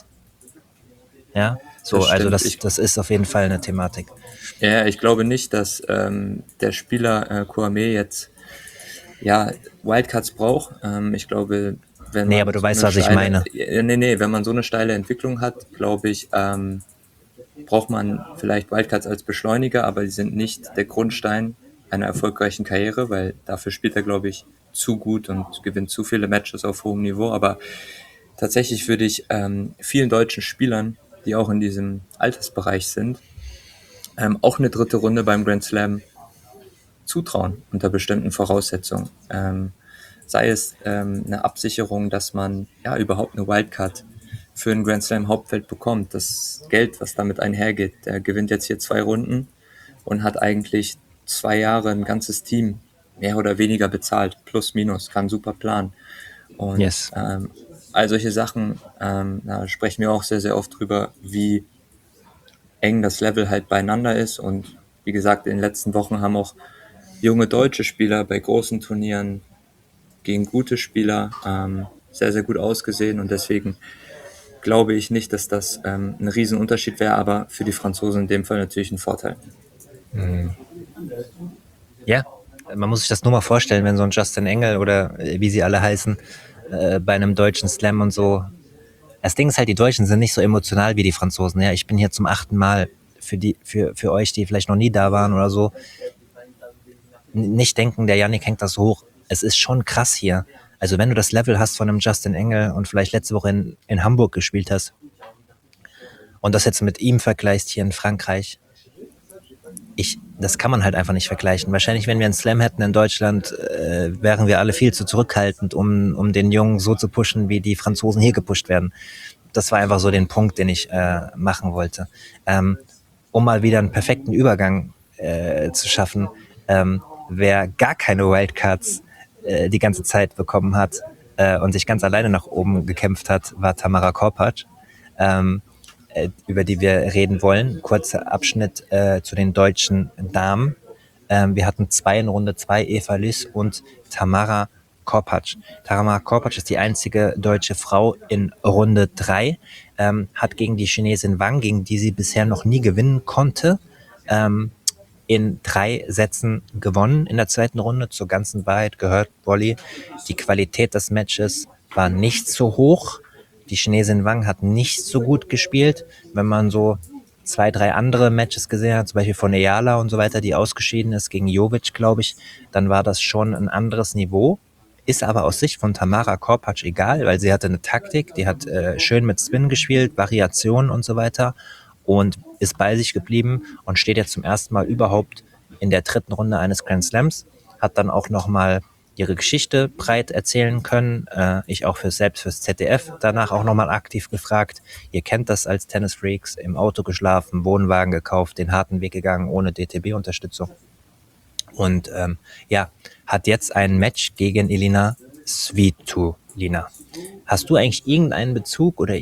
Ja, so, Das also stimmt. das, Ich, das ist auf jeden Fall eine Thematik. ja, ich glaube nicht, dass ähm, der Spieler äh, Kouame jetzt ja, Wildcards braucht. Ähm, ich glaube, wenn Nee, man aber du so weißt, eine was ich steile, meine. äh, nee, nee, wenn man so eine steile Entwicklung hat, glaube ich, ähm, braucht man vielleicht Wildcards als Beschleuniger, aber die sind nicht der Grundstein einer erfolgreichen Karriere, weil dafür spielt er, glaube ich, zu gut und gewinnt zu viele Matches auf hohem Niveau. Aber tatsächlich würde ich ähm, vielen deutschen Spielern, die auch in diesem Altersbereich sind, ähm, auch eine dritte Runde beim Grand Slam zutrauen unter bestimmten Voraussetzungen. Ähm, sei es ähm, eine Absicherung, dass man ja überhaupt eine Wildcard für ein Grand Slam Hauptfeld bekommt. Das Geld, was damit einhergeht, der gewinnt jetzt hier zwei Runden und hat eigentlich zwei Jahre ein ganzes Team mehr oder weniger bezahlt, plus minus, kann super planen. Und Yes. ähm, all solche Sachen, ähm, da sprechen wir auch sehr, sehr oft drüber, wie eng das Level halt beieinander ist. Und wie gesagt, in den letzten Wochen haben auch junge deutsche Spieler bei großen Turnieren gegen gute Spieler ähm, sehr, sehr gut ausgesehen. Und deswegen glaube ich nicht, dass das ähm, ein Riesenunterschied wäre, aber für die Franzosen in dem Fall natürlich ein Vorteil. Ja, man muss sich das nur mal vorstellen, wenn so ein Justin Engel oder äh, wie sie alle heißen, äh, bei einem deutschen Slam und so. Das Ding ist halt, die Deutschen sind nicht so emotional wie die Franzosen. Ja, ich bin hier zum achten Mal für die, für, für euch, die vielleicht noch nie da waren oder so. N- Nicht denken, der Yannick hängt das hoch. Es ist schon krass hier. Also wenn du das Level hast von einem Justin Engel und vielleicht letzte Woche in, in Hamburg gespielt hast und das jetzt mit ihm vergleichst hier in Frankreich, ich, das kann man halt einfach nicht vergleichen. Wahrscheinlich, wenn wir einen Slam hätten in Deutschland, äh, wären wir alle viel zu zurückhaltend, um, um den Jungen so zu pushen, wie die Franzosen hier gepusht werden. Das war einfach so den Punkt, den ich äh, machen wollte. Ähm, um mal wieder einen perfekten Übergang äh, zu schaffen, ähm, wer gar keine Wildcards äh, die ganze Zeit bekommen hat äh, und sich ganz alleine nach oben gekämpft hat, war Tamara Korpatsch. Ähm, über die wir reden wollen. Kurzer Abschnitt äh, zu den deutschen Damen. Ähm, wir hatten zwei in Runde zwei, Eva Lys und Tamara Korpatsch. Tamara Korpatsch ist die einzige deutsche Frau in Runde drei, ähm, hat gegen die Chinesin Wang, gegen die sie bisher noch nie gewinnen konnte, ähm, in drei Sätzen gewonnen in der zweiten Runde. Zur ganzen Wahrheit gehört, Wolli, die Qualität des Matches war nicht so hoch. Die Chinesin Wang hat nicht so gut gespielt. Wenn man so zwei, drei andere Matches gesehen hat, zum Beispiel von Eala und so weiter, die ausgeschieden ist gegen Jovic, glaube ich, dann war das schon ein anderes Niveau. Ist aber aus Sicht von Tamara Korpatsch egal, weil sie hatte eine Taktik, die hat äh, schön mit Spin gespielt, Variationen und so weiter und ist bei sich geblieben und steht jetzt zum ersten Mal überhaupt in der dritten Runde eines Grand Slams, hat dann auch nochmal ihre Geschichte breit erzählen können. Äh, ich auch für selbst fürs Z D F danach auch nochmal aktiv gefragt. Ihr kennt das als Tennisfreaks, im Auto geschlafen, Wohnwagen gekauft, den harten Weg gegangen ohne D T B-Unterstützung. Und ähm, ja, hat jetzt ein Match gegen Elina Svitolina. Hast du eigentlich irgendeinen Bezug oder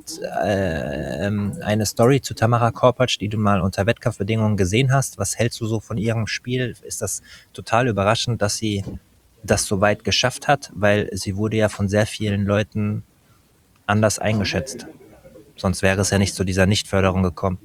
irgendeine äh, Story zu Tamara Korpatsch, die du mal unter Wettkampfbedingungen gesehen hast? Was hältst du so von ihrem Spiel? Ist das total überraschend, dass sie das so weit geschafft hat? Weil sie wurde ja von sehr vielen Leuten anders eingeschätzt. Sonst wäre es ja nicht zu dieser Nichtförderung gekommen.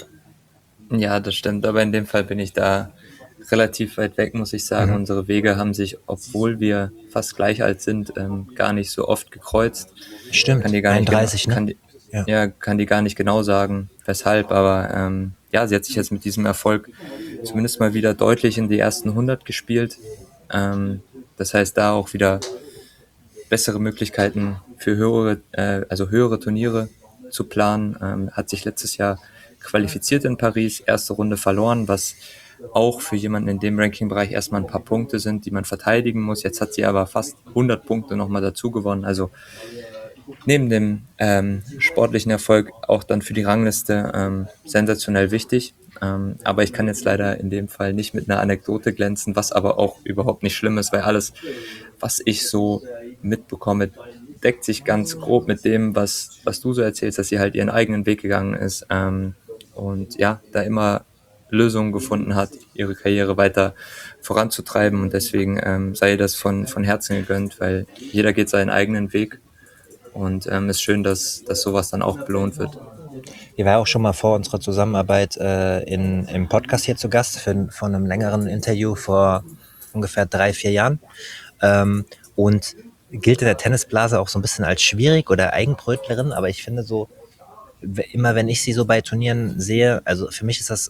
Ja, das stimmt, aber in dem Fall bin ich da relativ weit weg, muss ich sagen. Mhm. Unsere Wege haben sich, obwohl wir fast gleich alt sind, ähm, gar nicht so oft gekreuzt. Stimmt, Kann dir gar nicht genau, einunddreißig, ne? kann, die- Ja. ja, kann dir gar nicht genau sagen, weshalb, aber ähm, ja, sie hat sich jetzt mit diesem Erfolg zumindest mal wieder deutlich in die ersten hundert gespielt. Ähm, das heißt, da auch wieder bessere Möglichkeiten für höhere, äh, also höhere Turniere zu planen. Ähm, hat sich letztes Jahr qualifiziert in Paris, erste Runde verloren, was auch für jemanden in dem Ranking-Bereich erstmal ein paar Punkte sind, die man verteidigen muss. Jetzt hat sie aber fast hundert Punkte nochmal dazu gewonnen. Also neben dem ähm, sportlichen Erfolg auch dann für die Rangliste ähm, sensationell wichtig. Ähm, aber ich kann jetzt leider in dem Fall nicht mit einer Anekdote glänzen, was aber auch überhaupt nicht schlimm ist, weil alles, was ich so mitbekomme, deckt sich ganz grob mit dem, was, was du so erzählst, dass sie halt ihren eigenen Weg gegangen ist ähm, und ja, da immer Lösungen gefunden hat, ihre Karriere weiter voranzutreiben und deswegen ähm, sei ihr das von, von Herzen gegönnt, weil jeder geht seinen eigenen Weg und ähm, ist schön, dass, dass sowas dann auch belohnt wird. Ihr war auch schon mal vor unserer Zusammenarbeit äh, in, im Podcast hier zu Gast für, von einem längeren Interview vor ungefähr drei, vier Jahren. Ähm, und gilt in der Tennisblase auch so ein bisschen als schwierig oder Eigenbrötlerin, aber ich finde so, immer wenn ich sie so bei Turnieren sehe, also für mich ist das,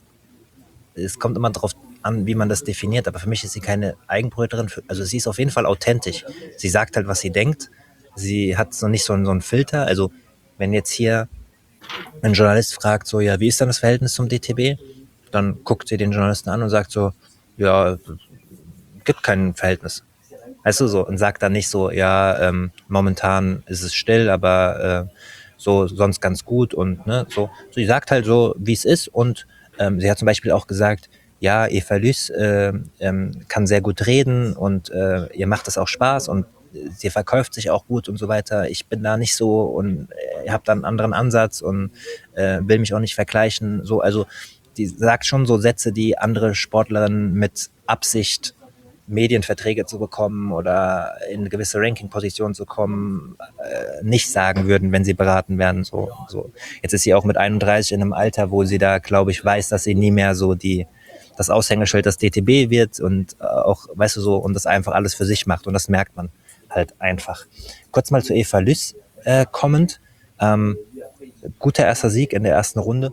es kommt immer darauf an, wie man das definiert, aber für mich ist sie keine Eigenbrötlerin, also sie ist auf jeden Fall authentisch. Sie sagt halt, was sie denkt. Sie hat so nicht so, so einen Filter, also wenn jetzt hier ein Journalist fragt so, ja, wie ist dann das Verhältnis zum D T B? Dann guckt sie den Journalisten an und sagt so, ja, gibt kein Verhältnis. Weißt du, so, und sagt dann nicht so, ja, ähm, momentan ist es still, aber äh, so sonst ganz gut und ne, so. So, sie sagt halt so, wie es ist und ähm, sie hat zum Beispiel auch gesagt, ja, Eva Lys äh, ähm, kann sehr gut reden und äh, ihr macht das auch Spaß und sie verkauft sich auch gut und so weiter. Ich bin da nicht so und äh, habe da einen anderen Ansatz und äh, will mich auch nicht vergleichen. So, also die sagt schon so Sätze, die andere Sportlerinnen mit Absicht Medienverträge zu bekommen oder in eine gewisse Ranking-Position zu kommen, äh, nicht sagen würden, wenn sie beraten werden. So, so. Jetzt ist sie auch mit einunddreißig in einem Alter, wo sie da, glaube ich, weiß, dass sie nie mehr so die das Aushängeschild des D T B wird und äh, auch, weißt du, so, und das einfach alles für sich macht und das merkt man halt einfach. Kurz mal zu Eva Lys äh, kommend. Ähm, guter erster Sieg in der ersten Runde.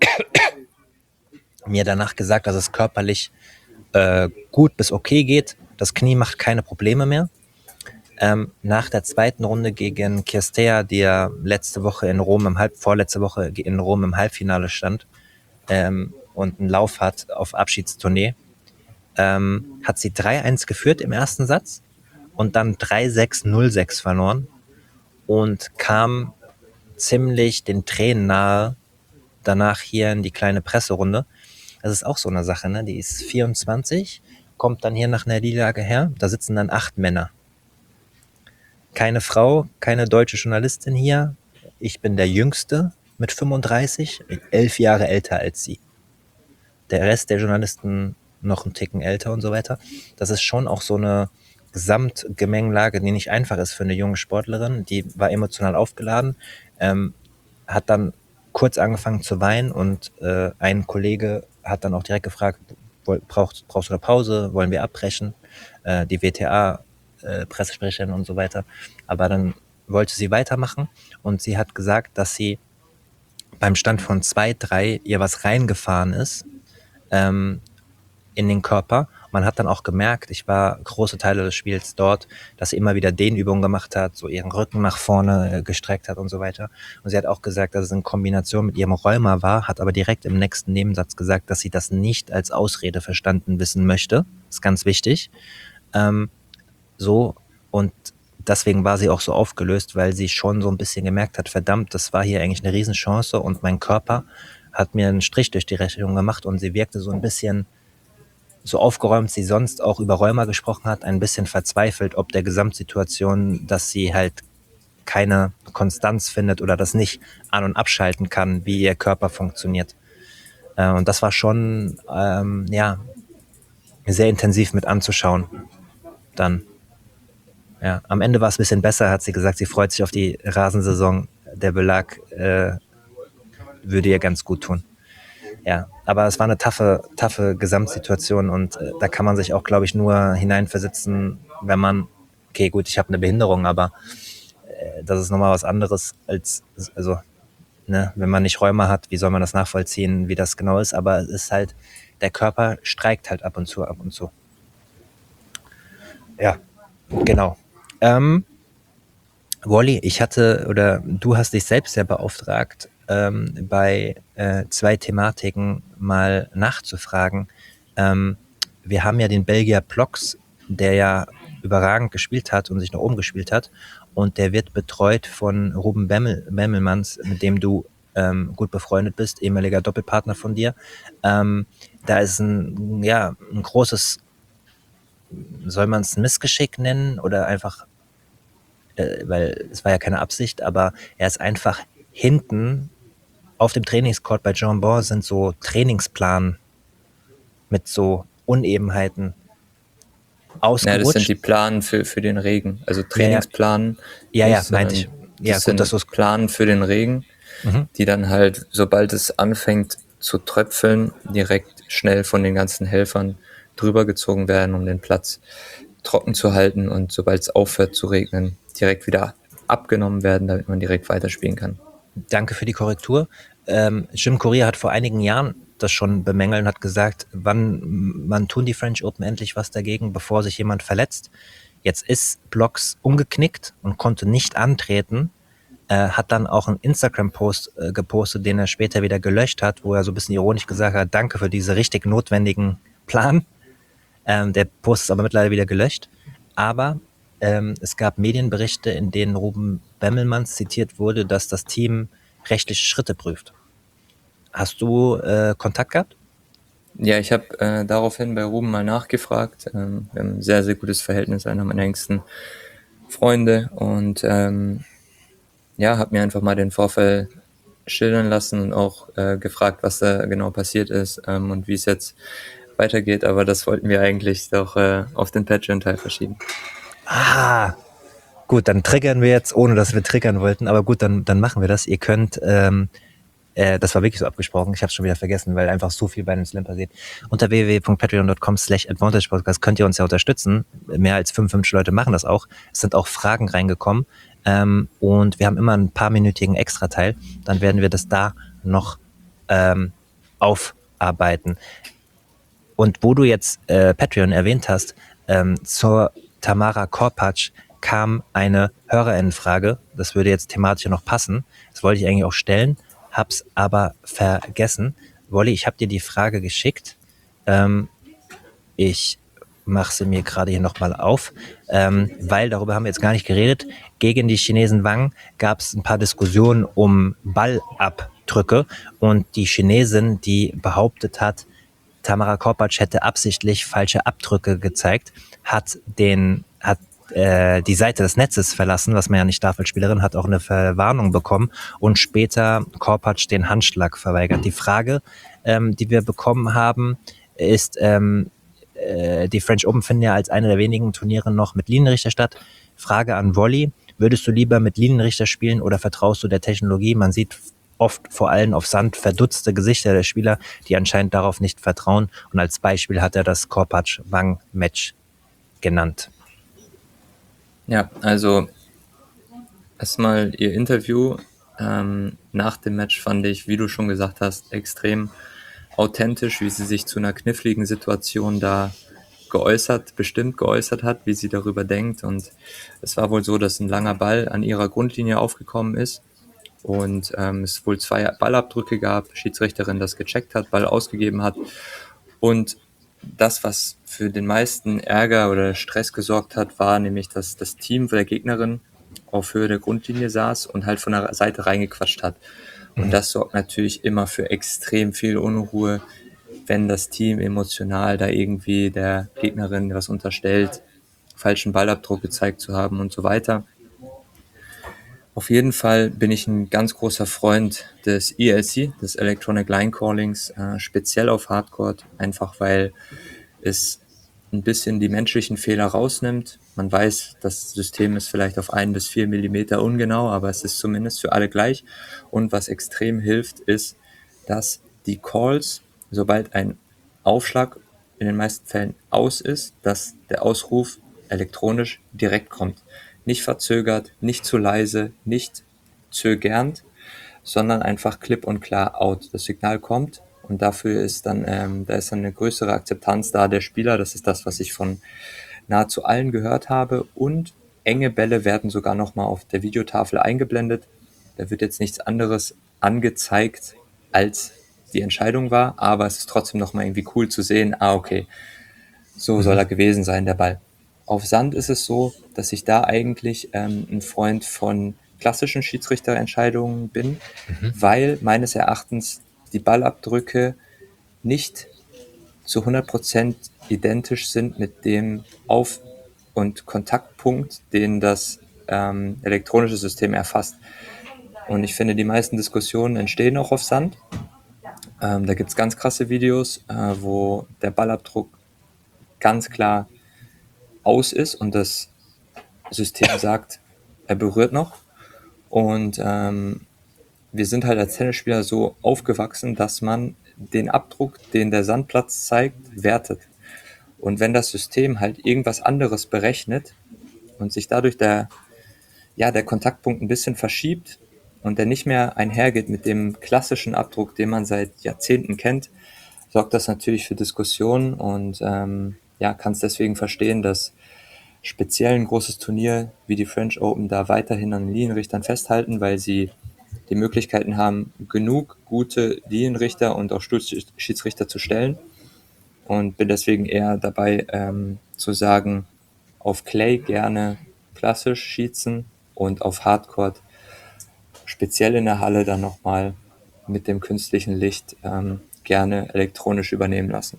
Mir danach gesagt, dass es körperlich äh, gut bis okay geht. Das Knie macht keine Probleme mehr. Ähm, nach der zweiten Runde gegen Kirstea, die ja letzte Woche in Rom im Halb, vorletzte Woche in Rom im Halbfinale stand ähm, und einen Lauf hat auf Abschiedstournee, ähm, hat sie drei eins geführt im ersten Satz und dann drei sechs null sechs verloren und kam ziemlich den Tränen nahe danach hier in die kleine Presserunde. Das ist auch so eine Sache, ne? Die ist vierundzwanzig, kommt dann hier nach einer Niederlage her, da sitzen dann acht Männer. Keine Frau, keine deutsche Journalistin hier. Ich bin der Jüngste mit fünfunddreißig, elf Jahre älter als sie. Der Rest der Journalisten noch einen Ticken älter und so weiter. Das ist schon auch so eine Gesamtgemengelage, die nicht einfach ist für eine junge Sportlerin. Die war emotional aufgeladen, ähm, hat dann kurz angefangen zu weinen und äh, ein Kollege hat dann auch direkt gefragt, brauchst, brauchst du eine Pause, wollen wir abbrechen? Äh, die W T A, äh, Pressesprecherin und so weiter. Aber dann wollte sie weitermachen und sie hat gesagt, dass sie beim Stand von zwei drei ihr was reingefahren ist ähm, in den Körper. Man hat dann auch gemerkt, ich war große Teile des Spiels dort, dass sie immer wieder Dehnübungen gemacht hat, so ihren Rücken nach vorne äh, gestreckt hat und so weiter. Und sie hat auch gesagt, dass es in Kombination mit ihrem Rheuma war, hat aber direkt im nächsten Nebensatz gesagt, dass sie das nicht als Ausrede verstanden wissen möchte. Das ist ganz wichtig. Ähm, so, und deswegen war sie auch so aufgelöst, weil sie schon so ein bisschen gemerkt hat, verdammt, das war hier eigentlich eine Riesenchance und mein Körper hat mir einen Strich durch die Rechnung gemacht und sie wirkte so ein bisschen so aufgeräumt sie sonst auch über Rheuma gesprochen hat, ein bisschen verzweifelt ob der Gesamtsituation, dass sie halt keine Konstanz findet oder das nicht an- und abschalten kann, wie ihr Körper funktioniert. Äh, und das war schon, ähm, ja, sehr intensiv mit anzuschauen. Dann, ja, am Ende war es ein bisschen besser, hat sie gesagt, sie freut sich auf die Rasensaison. Der Belag äh, würde ihr ganz gut tun. Ja, aber es war eine taffe, taffe Gesamtsituation und äh, da kann man sich auch, glaube ich, nur hineinversetzen, wenn man, okay, gut, ich habe eine Behinderung, aber äh, das ist nochmal was anderes als, also, ne, wenn man nicht Rheuma hat, wie soll man das nachvollziehen, wie das genau ist, aber es ist halt, der Körper streikt halt ab und zu, ab und zu. Ja, genau. Ähm, Wally, ich hatte, oder du hast dich selbst ja beauftragt, ähm, bei äh, zwei Thematiken mal nachzufragen. Ähm, wir haben ja den Belgier Plox, der ja überragend gespielt hat und sich nach oben gespielt hat. Und der wird betreut von Ruben Bemmel, Bemmelmanns, mit dem du ähm, gut befreundet bist, ehemaliger Doppelpartner von dir. Ähm, da ist ein, ja, ein großes, soll man es Missgeschick nennen oder einfach äh, weil es war ja keine Absicht, aber er ist einfach hinten auf dem Trainingscourt bei Jean Bon sind so Trainingsplan mit so Unebenheiten Ja, das sind die ausgerutscht. Planen für, für den Regen. Also Ja, ja, Trainingsplanen ja, ja, nicht, meinte ich. sondern Ja, das gut, dass du sind es. Planen für den Regen, Mhm. die dann halt, sobald es anfängt zu tröpfeln, direkt schnell von den ganzen Helfern drüber gezogen werden, um den Platz trocken zu halten und sobald es aufhört zu regnen, direkt wieder abgenommen werden, damit man direkt weiterspielen kann. Danke für die Korrektur. Ähm, Jim Courier hat vor einigen Jahren das schon bemängelt und hat gesagt, wann man tun die French Open endlich was dagegen, bevor sich jemand verletzt. Jetzt ist Blocks umgeknickt und konnte nicht antreten, äh, hat dann auch einen Instagram-Post äh, gepostet, den er später wieder gelöscht hat, wo er so ein bisschen ironisch gesagt hat, danke für diese richtig notwendigen Plan. Ähm, der Post ist aber mittlerweile wieder gelöscht. Aber ähm, es gab Medienberichte, in denen Ruben Bemmelmanns zitiert wurde, dass das Team rechtliche Schritte prüft. Hast du äh, Kontakt gehabt? Ja, ich habe äh, daraufhin bei Ruben mal nachgefragt. Ähm, wir haben ein sehr, sehr gutes Verhältnis, einer meiner engsten Freunde. Und ähm, ja, habe mir einfach mal den Vorfall schildern lassen und auch äh, gefragt, was da genau passiert ist ähm, und wie es jetzt weitergeht. Aber das wollten wir eigentlich doch äh, auf den Patreon-Teil verschieben. Ah, gut, dann triggern wir jetzt, ohne dass wir triggern wollten, aber gut, dann, dann machen wir das. Ihr könnt, ähm, äh, das war wirklich so abgesprochen, ich habe es schon wieder vergessen, weil einfach so viel bei einem Slam passiert. Unter w w w punkt patreon punkt com slash advantage podcast könnt ihr uns ja unterstützen. Mehr als fünfundfünfzig Leute machen das auch. Es sind auch Fragen reingekommen ähm, und wir haben immer einen paar minütigen Extra-Teil. Dann werden wir das da noch ähm, aufarbeiten. Und wo du jetzt äh, Patreon erwähnt hast, ähm, zur Tamara Korpatsch kam eine Hörerinnenfrage. Das würde jetzt thematisch noch passen. Das wollte ich eigentlich auch stellen, hab's aber vergessen. Wolli, ich habe dir die Frage geschickt. Ähm, ich mache sie mir gerade hier nochmal auf, ähm, weil darüber haben wir jetzt gar nicht geredet. Gegen die Chinesen Wang gab es ein paar Diskussionen um Ballabdrücke und die Chinesin, die behauptet hat, Tamara Korpatsch hätte absichtlich falsche Abdrücke gezeigt, hat den hat äh, die Seite des Netzes verlassen, was man ja nicht darf als Spielerin, hat auch eine Verwarnung bekommen und später Korpatsch den Handschlag verweigert. Die Frage, ähm, die wir bekommen haben, ist, ähm, äh, die French Open finden ja als eine der wenigen Turniere noch mit Linienrichter statt. Frage an Wolli, würdest du lieber mit Linienrichter spielen oder vertraust du der Technologie? Man sieht oft vor allem auf Sand verdutzte Gesichter der Spieler, die anscheinend darauf nicht vertrauen. Und als Beispiel hat er das Korpatsch-Wang-Match genannt. Ja, also erstmal ihr Interview Ähm, nach dem Match fand ich, wie du schon gesagt hast, extrem authentisch, wie sie sich zu einer kniffligen Situation da geäußert, bestimmt geäußert hat, wie sie darüber denkt. Und es war wohl so, dass ein langer Ball an ihrer Grundlinie aufgekommen ist und ähm, es wohl zwei Ballabdrücke gab, Schiedsrichterin das gecheckt hat, Ball ausgegeben hat und das, was für den meisten Ärger oder Stress gesorgt hat, war nämlich, dass das Team der Gegnerin auf Höhe der Grundlinie saß und halt von der Seite reingequatscht hat. Und das sorgt natürlich immer für extrem viel Unruhe, wenn das Team emotional da irgendwie der Gegnerin was unterstellt, falschen Ballabdruck gezeigt zu haben und so weiter. Auf jeden Fall bin ich ein ganz großer Freund des E L C, des Electronic Line Callings, äh, speziell auf Hardcourt, einfach weil es ein bisschen die menschlichen Fehler rausnimmt. Man weiß, das System ist vielleicht auf ein bis vier Millimeter ungenau, aber es ist zumindest für alle gleich. Und was extrem hilft, ist, dass die Calls, sobald ein Aufschlag in den meisten Fällen aus ist, dass der Ausruf elektronisch direkt kommt. Nicht verzögert, nicht zu leise, nicht zögernd, sondern einfach klipp und klar out. Das Signal kommt und dafür ist dann, ähm, da ist dann eine größere Akzeptanz da der Spieler. Das ist das, was ich von nahezu allen gehört habe. Und enge Bälle werden sogar nochmal auf der Videotafel eingeblendet. Da wird jetzt nichts anderes angezeigt, als die Entscheidung war, aber es ist trotzdem nochmal irgendwie cool zu sehen, ah, okay, so soll er gewesen sein, der Ball. Auf Sand ist es so, dass ich da eigentlich ähm, ein Freund von klassischen Schiedsrichterentscheidungen bin, Mhm. weil meines Erachtens die Ballabdrücke nicht zu hundert Prozent identisch sind mit dem Auf- und Kontaktpunkt, den das ähm, elektronische System erfasst. Und ich finde, die meisten Diskussionen entstehen auch auf Sand. Ähm, da gibt es ganz krasse Videos, äh, wo der Ballabdruck ganz klar aus ist und das System sagt, er berührt noch. Und ähm, wir sind halt als Tennisspieler so aufgewachsen, dass man den Abdruck, den der Sandplatz zeigt, wertet. Und wenn das System halt irgendwas anderes berechnet und sich dadurch der, ja, der Kontaktpunkt ein bisschen verschiebt und der nicht mehr einhergeht mit dem klassischen Abdruck, den man seit Jahrzehnten kennt, sorgt das natürlich für Diskussionen und ähm, ja, kann es deswegen verstehen, dass speziell ein großes Turnier wie die French Open da weiterhin an Linienrichtern festhalten, weil sie die Möglichkeiten haben, genug gute Linienrichter und auch Schiedsrichter zu stellen. Und bin deswegen eher dabei ähm, zu sagen, auf Clay gerne klassisch schießen und auf Hardcourt speziell in der Halle dann nochmal mit dem künstlichen Licht ähm, gerne elektronisch übernehmen lassen.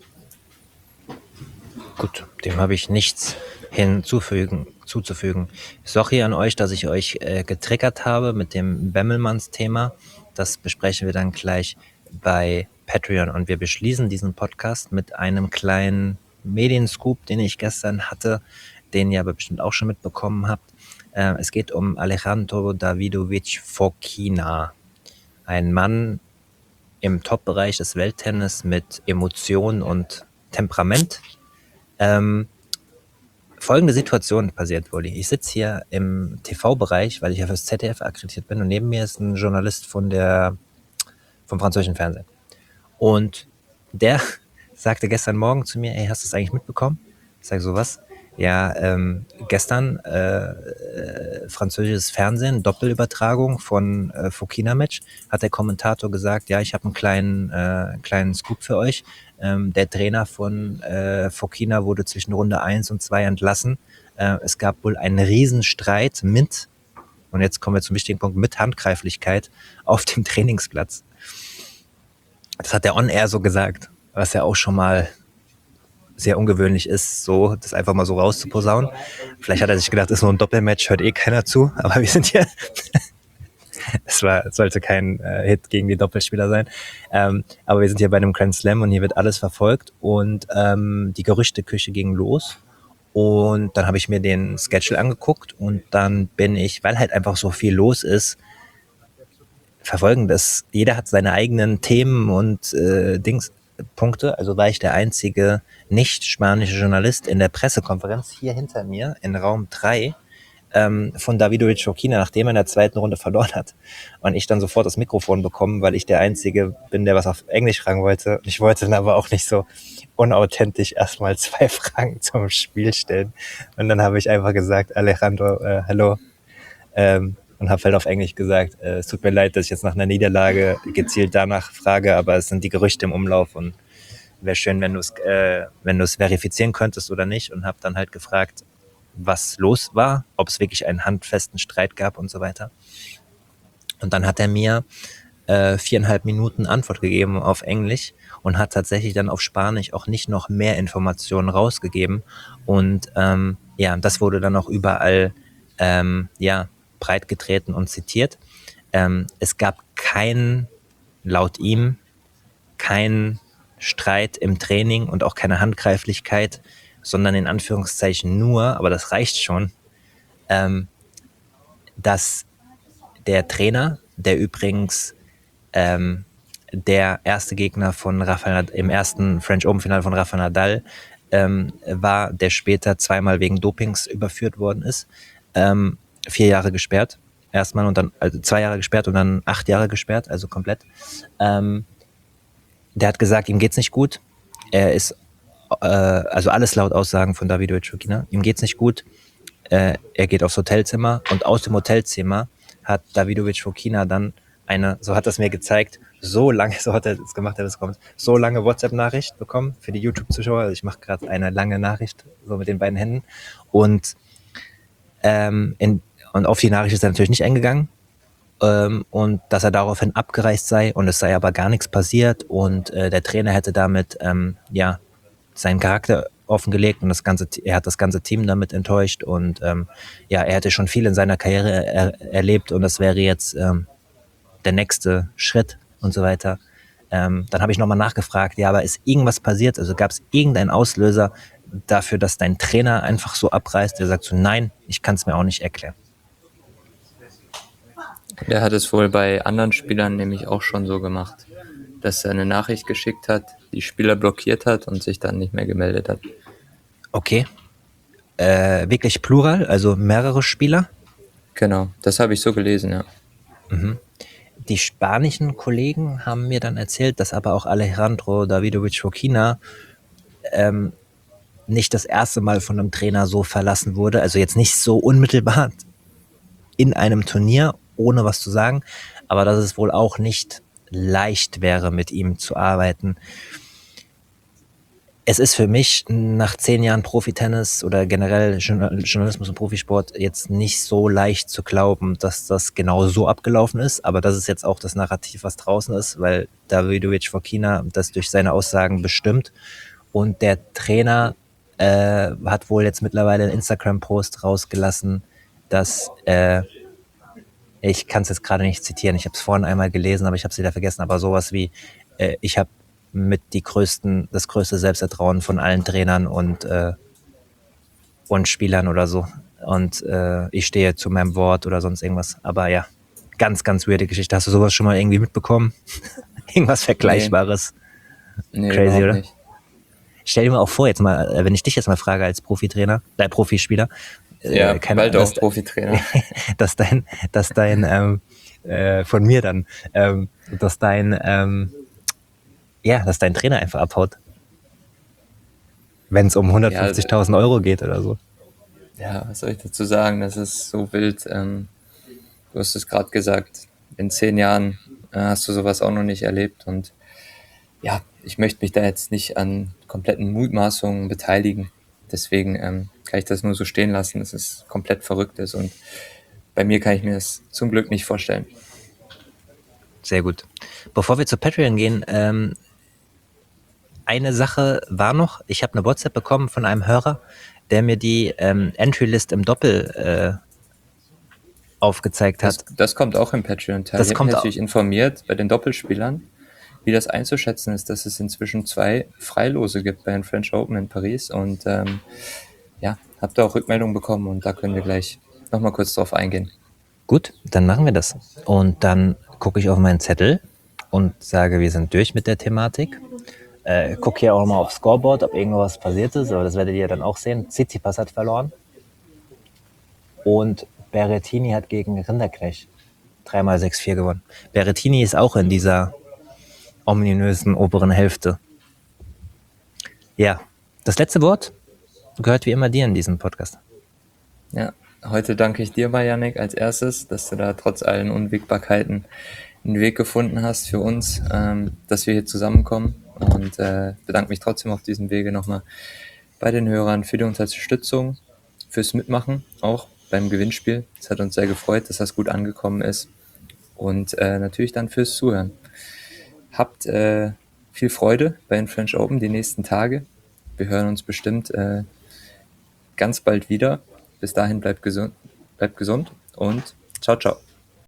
Gut, dem habe ich nichts hinzufügen, zuzufügen. Sorry an euch, dass ich euch äh, getriggert habe mit dem Bemmelmanns-Thema. Das besprechen wir dann gleich bei Patreon. Und wir beschließen diesen Podcast mit einem kleinen Medienscoop, den ich gestern hatte, den ihr aber bestimmt auch schon mitbekommen habt. Äh, es geht um Alejandro Davidovich Fokina. Ein Mann im Top-Bereich des Welttennis mit Emotion und Temperament. Ähm, folgende Situation passiert, Woli. Ich sitze hier im T V-Bereich, weil ich ja fürs Z D F akkreditiert bin und neben mir ist ein Journalist von der, vom französischen Fernsehen. Und der sagte gestern Morgen zu mir, ey, hast du es eigentlich mitbekommen? Ich sage so, was? Ja, ähm, gestern äh, äh, französisches Fernsehen, Doppelübertragung von äh, Fokina-Match, hat der Kommentator gesagt, ja, ich habe einen kleinen, äh, kleinen Scoop für euch. Ähm, der Trainer von äh, Fokina wurde zwischen Runde eins und zwei entlassen. Äh, es gab wohl einen Riesenstreit mit, und jetzt kommen wir zum wichtigen Punkt, mit Handgreiflichkeit auf dem Trainingsplatz. Das hat der On-Air so gesagt, was ja auch schon mal sehr ungewöhnlich ist, so das einfach mal so rauszuposaunen. Vielleicht hat er sich gedacht, das ist nur ein Doppelmatch, hört eh keiner zu, aber wir sind hier. Es war, es sollte kein äh, Hit gegen die Doppelspieler sein. Ähm, aber wir sind hier bei einem Grand Slam und hier wird alles verfolgt und ähm, die Gerüchteküche ging los. Und dann habe ich mir den Schedule angeguckt und dann bin ich, weil halt einfach so viel los ist, verfolgen das. Jeder hat seine eigenen Themen und äh, Dings, Punkte. Also war ich der einzige nicht spanische Journalist in der Pressekonferenz hier hinter mir in Raum drei. ähm, von Davidovich Fokina, nachdem er in der zweiten Runde verloren hat. Und ich dann sofort das Mikrofon bekommen, weil ich der Einzige bin, der was auf Englisch fragen wollte. Und ich wollte dann aber auch nicht so unauthentisch erstmal zwei Fragen zum Spiel stellen. Und dann habe ich einfach gesagt, Alejandro, äh, hallo. Ähm, und habe halt auf Englisch gesagt, äh, es tut mir leid, dass ich jetzt nach einer Niederlage gezielt danach frage, aber es sind die Gerüchte im Umlauf und wäre schön, wenn du es äh, wenn du es verifizieren könntest oder nicht. Und habe dann halt gefragt, was los war, ob es wirklich einen handfesten Streit gab und so weiter. Und dann hat er mir äh, viereinhalb Minuten Antwort gegeben auf Englisch und hat tatsächlich dann auf Spanisch auch nicht noch mehr Informationen rausgegeben. Und ähm, ja, das wurde dann auch überall ähm, ja, breit getreten und zitiert. Ähm, es gab keinen, laut ihm, keinen Streit im Training und auch keine Handgreiflichkeit, sondern in Anführungszeichen nur, aber das reicht schon, ähm, dass der Trainer, der übrigens ähm, der erste Gegner von Rafael im ersten French Open Finale von Rafael Nadal ähm, war, der später zweimal wegen Dopings überführt worden ist, ähm, vier Jahre gesperrt, erstmal und dann also zwei Jahre gesperrt und dann acht Jahre gesperrt, also komplett. Ähm, der hat gesagt, ihm geht's nicht gut. Er ist äh, also alles laut Aussagen von Davidovich Fokina. Ihm geht's nicht gut. Äh, er geht aufs Hotelzimmer und aus dem Hotelzimmer hat Davidovich Fokina dann eine, so hat er es mir gezeigt, so lange, so hat er es gemacht, er es kommt, so lange WhatsApp-Nachricht bekommen für die YouTube-Zuschauer. Also ich mache gerade eine lange Nachricht so mit den beiden Händen und ähm, in, und auf die Nachricht ist er natürlich nicht eingegangen. Ähm, und dass er daraufhin abgereist sei und es sei aber gar nichts passiert und äh, der Trainer hätte damit ähm, ja seinen Charakter offengelegt und das ganze, er hat das ganze Team damit enttäuscht und ähm, ja, er hätte schon viel in seiner Karriere er, erlebt und das wäre jetzt ähm, der nächste Schritt und so weiter. Ähm, dann habe ich nochmal nachgefragt, ja, aber ist irgendwas passiert? Also gab es irgendeinen Auslöser dafür, dass dein Trainer einfach so abreißt? Der sagt so, nein, ich kann es mir auch nicht erklären. Der hat es wohl bei anderen Spielern nämlich auch schon so gemacht, dass er eine Nachricht geschickt hat, die Spieler blockiert hat und sich dann nicht mehr gemeldet hat. Okay. Äh, wirklich plural, also mehrere Spieler? Genau, das habe ich so gelesen, ja. Mhm. Die spanischen Kollegen haben mir dann erzählt, dass aber auch Alejandro Davidovich Fokina ähm, nicht das erste Mal von einem Trainer so verlassen wurde, also jetzt nicht so unmittelbar in einem Turnier, ohne was zu sagen, aber dass es wohl auch nicht leicht wäre, mit ihm zu arbeiten. Es ist für mich nach zehn Jahren Profitennis oder generell Journalismus und Profisport jetzt nicht so leicht zu glauben, dass das genau so abgelaufen ist, aber das ist jetzt auch das Narrativ, was draußen ist, weil Davidovich Fokina das durch seine Aussagen bestimmt und der Trainer äh, hat wohl jetzt mittlerweile einen Instagram-Post rausgelassen, dass äh, ich kann es jetzt gerade nicht zitieren, ich habe es vorhin einmal gelesen, aber ich habe es wieder vergessen, aber sowas wie, äh, ich habe mit die größten, das größte Selbstvertrauen von allen Trainern und, äh, und Spielern oder so. Und äh, ich stehe zu meinem Wort oder sonst irgendwas. Aber ja, ganz, ganz weirde Geschichte. Hast du sowas schon mal irgendwie mitbekommen? Irgendwas Vergleichbares? Nee, nee, Crazy, überhaupt oder? nicht. Stell dir mal auch vor, jetzt mal, wenn ich dich jetzt mal frage als Profitrainer, äh, Profispieler, äh, Ja, keine bald Ahnung, auch Profitrainer. dass dein, dass dein, ähm, äh, von mir dann, ähm, dass dein, ähm, ja, dass dein Trainer einfach abhaut. Wenn es um hundertfünfzigtausend Euro geht oder so. Ja, was soll ich dazu sagen? Das ist so wild. Ähm, du hast es gerade gesagt, in zehn Jahren äh, hast du sowas auch noch nicht erlebt. Und ja, ich möchte mich da jetzt nicht an kompletten Mutmaßungen beteiligen. Deswegen ähm, kann ich das nur so stehen lassen, dass es komplett verrückt ist. Und bei mir kann ich mir das zum Glück nicht vorstellen. Sehr gut. Bevor wir zu Patreon gehen, ähm, eine Sache war noch, ich habe eine WhatsApp bekommen von einem Hörer, der mir die ähm, Entry-List im Doppel äh, aufgezeigt hat. Das, das kommt auch im Patreon-Teil. Das Ich habe kommt mich auch. natürlich informiert bei den Doppelspielern, wie das einzuschätzen ist, dass es inzwischen zwei Freilose gibt bei den French Open in Paris. Und ähm, ja, habe da auch Rückmeldungen bekommen und da können wir gleich nochmal kurz drauf eingehen. Gut, dann machen wir das. Und dann gucke ich auf meinen Zettel und sage, wir sind durch mit der Thematik. Äh, guck hier auch mal aufs Scoreboard, ob irgendwas passiert ist, aber das werdet ihr dann auch sehen. Tsitsipas hat verloren. Und Berrettini hat gegen Rinderknech dreimal sechs vier gewonnen. Berrettini ist auch in dieser ominösen oberen Hälfte. Ja, das letzte Wort gehört wie immer dir in diesem Podcast. Ja, heute danke ich dir mal, Yannick, als erstes, dass du da trotz allen Unwägbarkeiten einen Weg gefunden hast für uns, ähm, dass wir hier zusammenkommen, und äh, bedanke mich trotzdem auf diesem Wege nochmal bei den Hörern für die Unterstützung, fürs Mitmachen, auch beim Gewinnspiel. Es hat uns sehr gefreut, dass das gut angekommen ist, und äh, natürlich dann fürs Zuhören. Habt äh, viel Freude bei den French Open die nächsten Tage. Wir hören uns bestimmt äh, ganz bald wieder. Bis dahin bleibt gesund, bleibt gesund und ciao, ciao.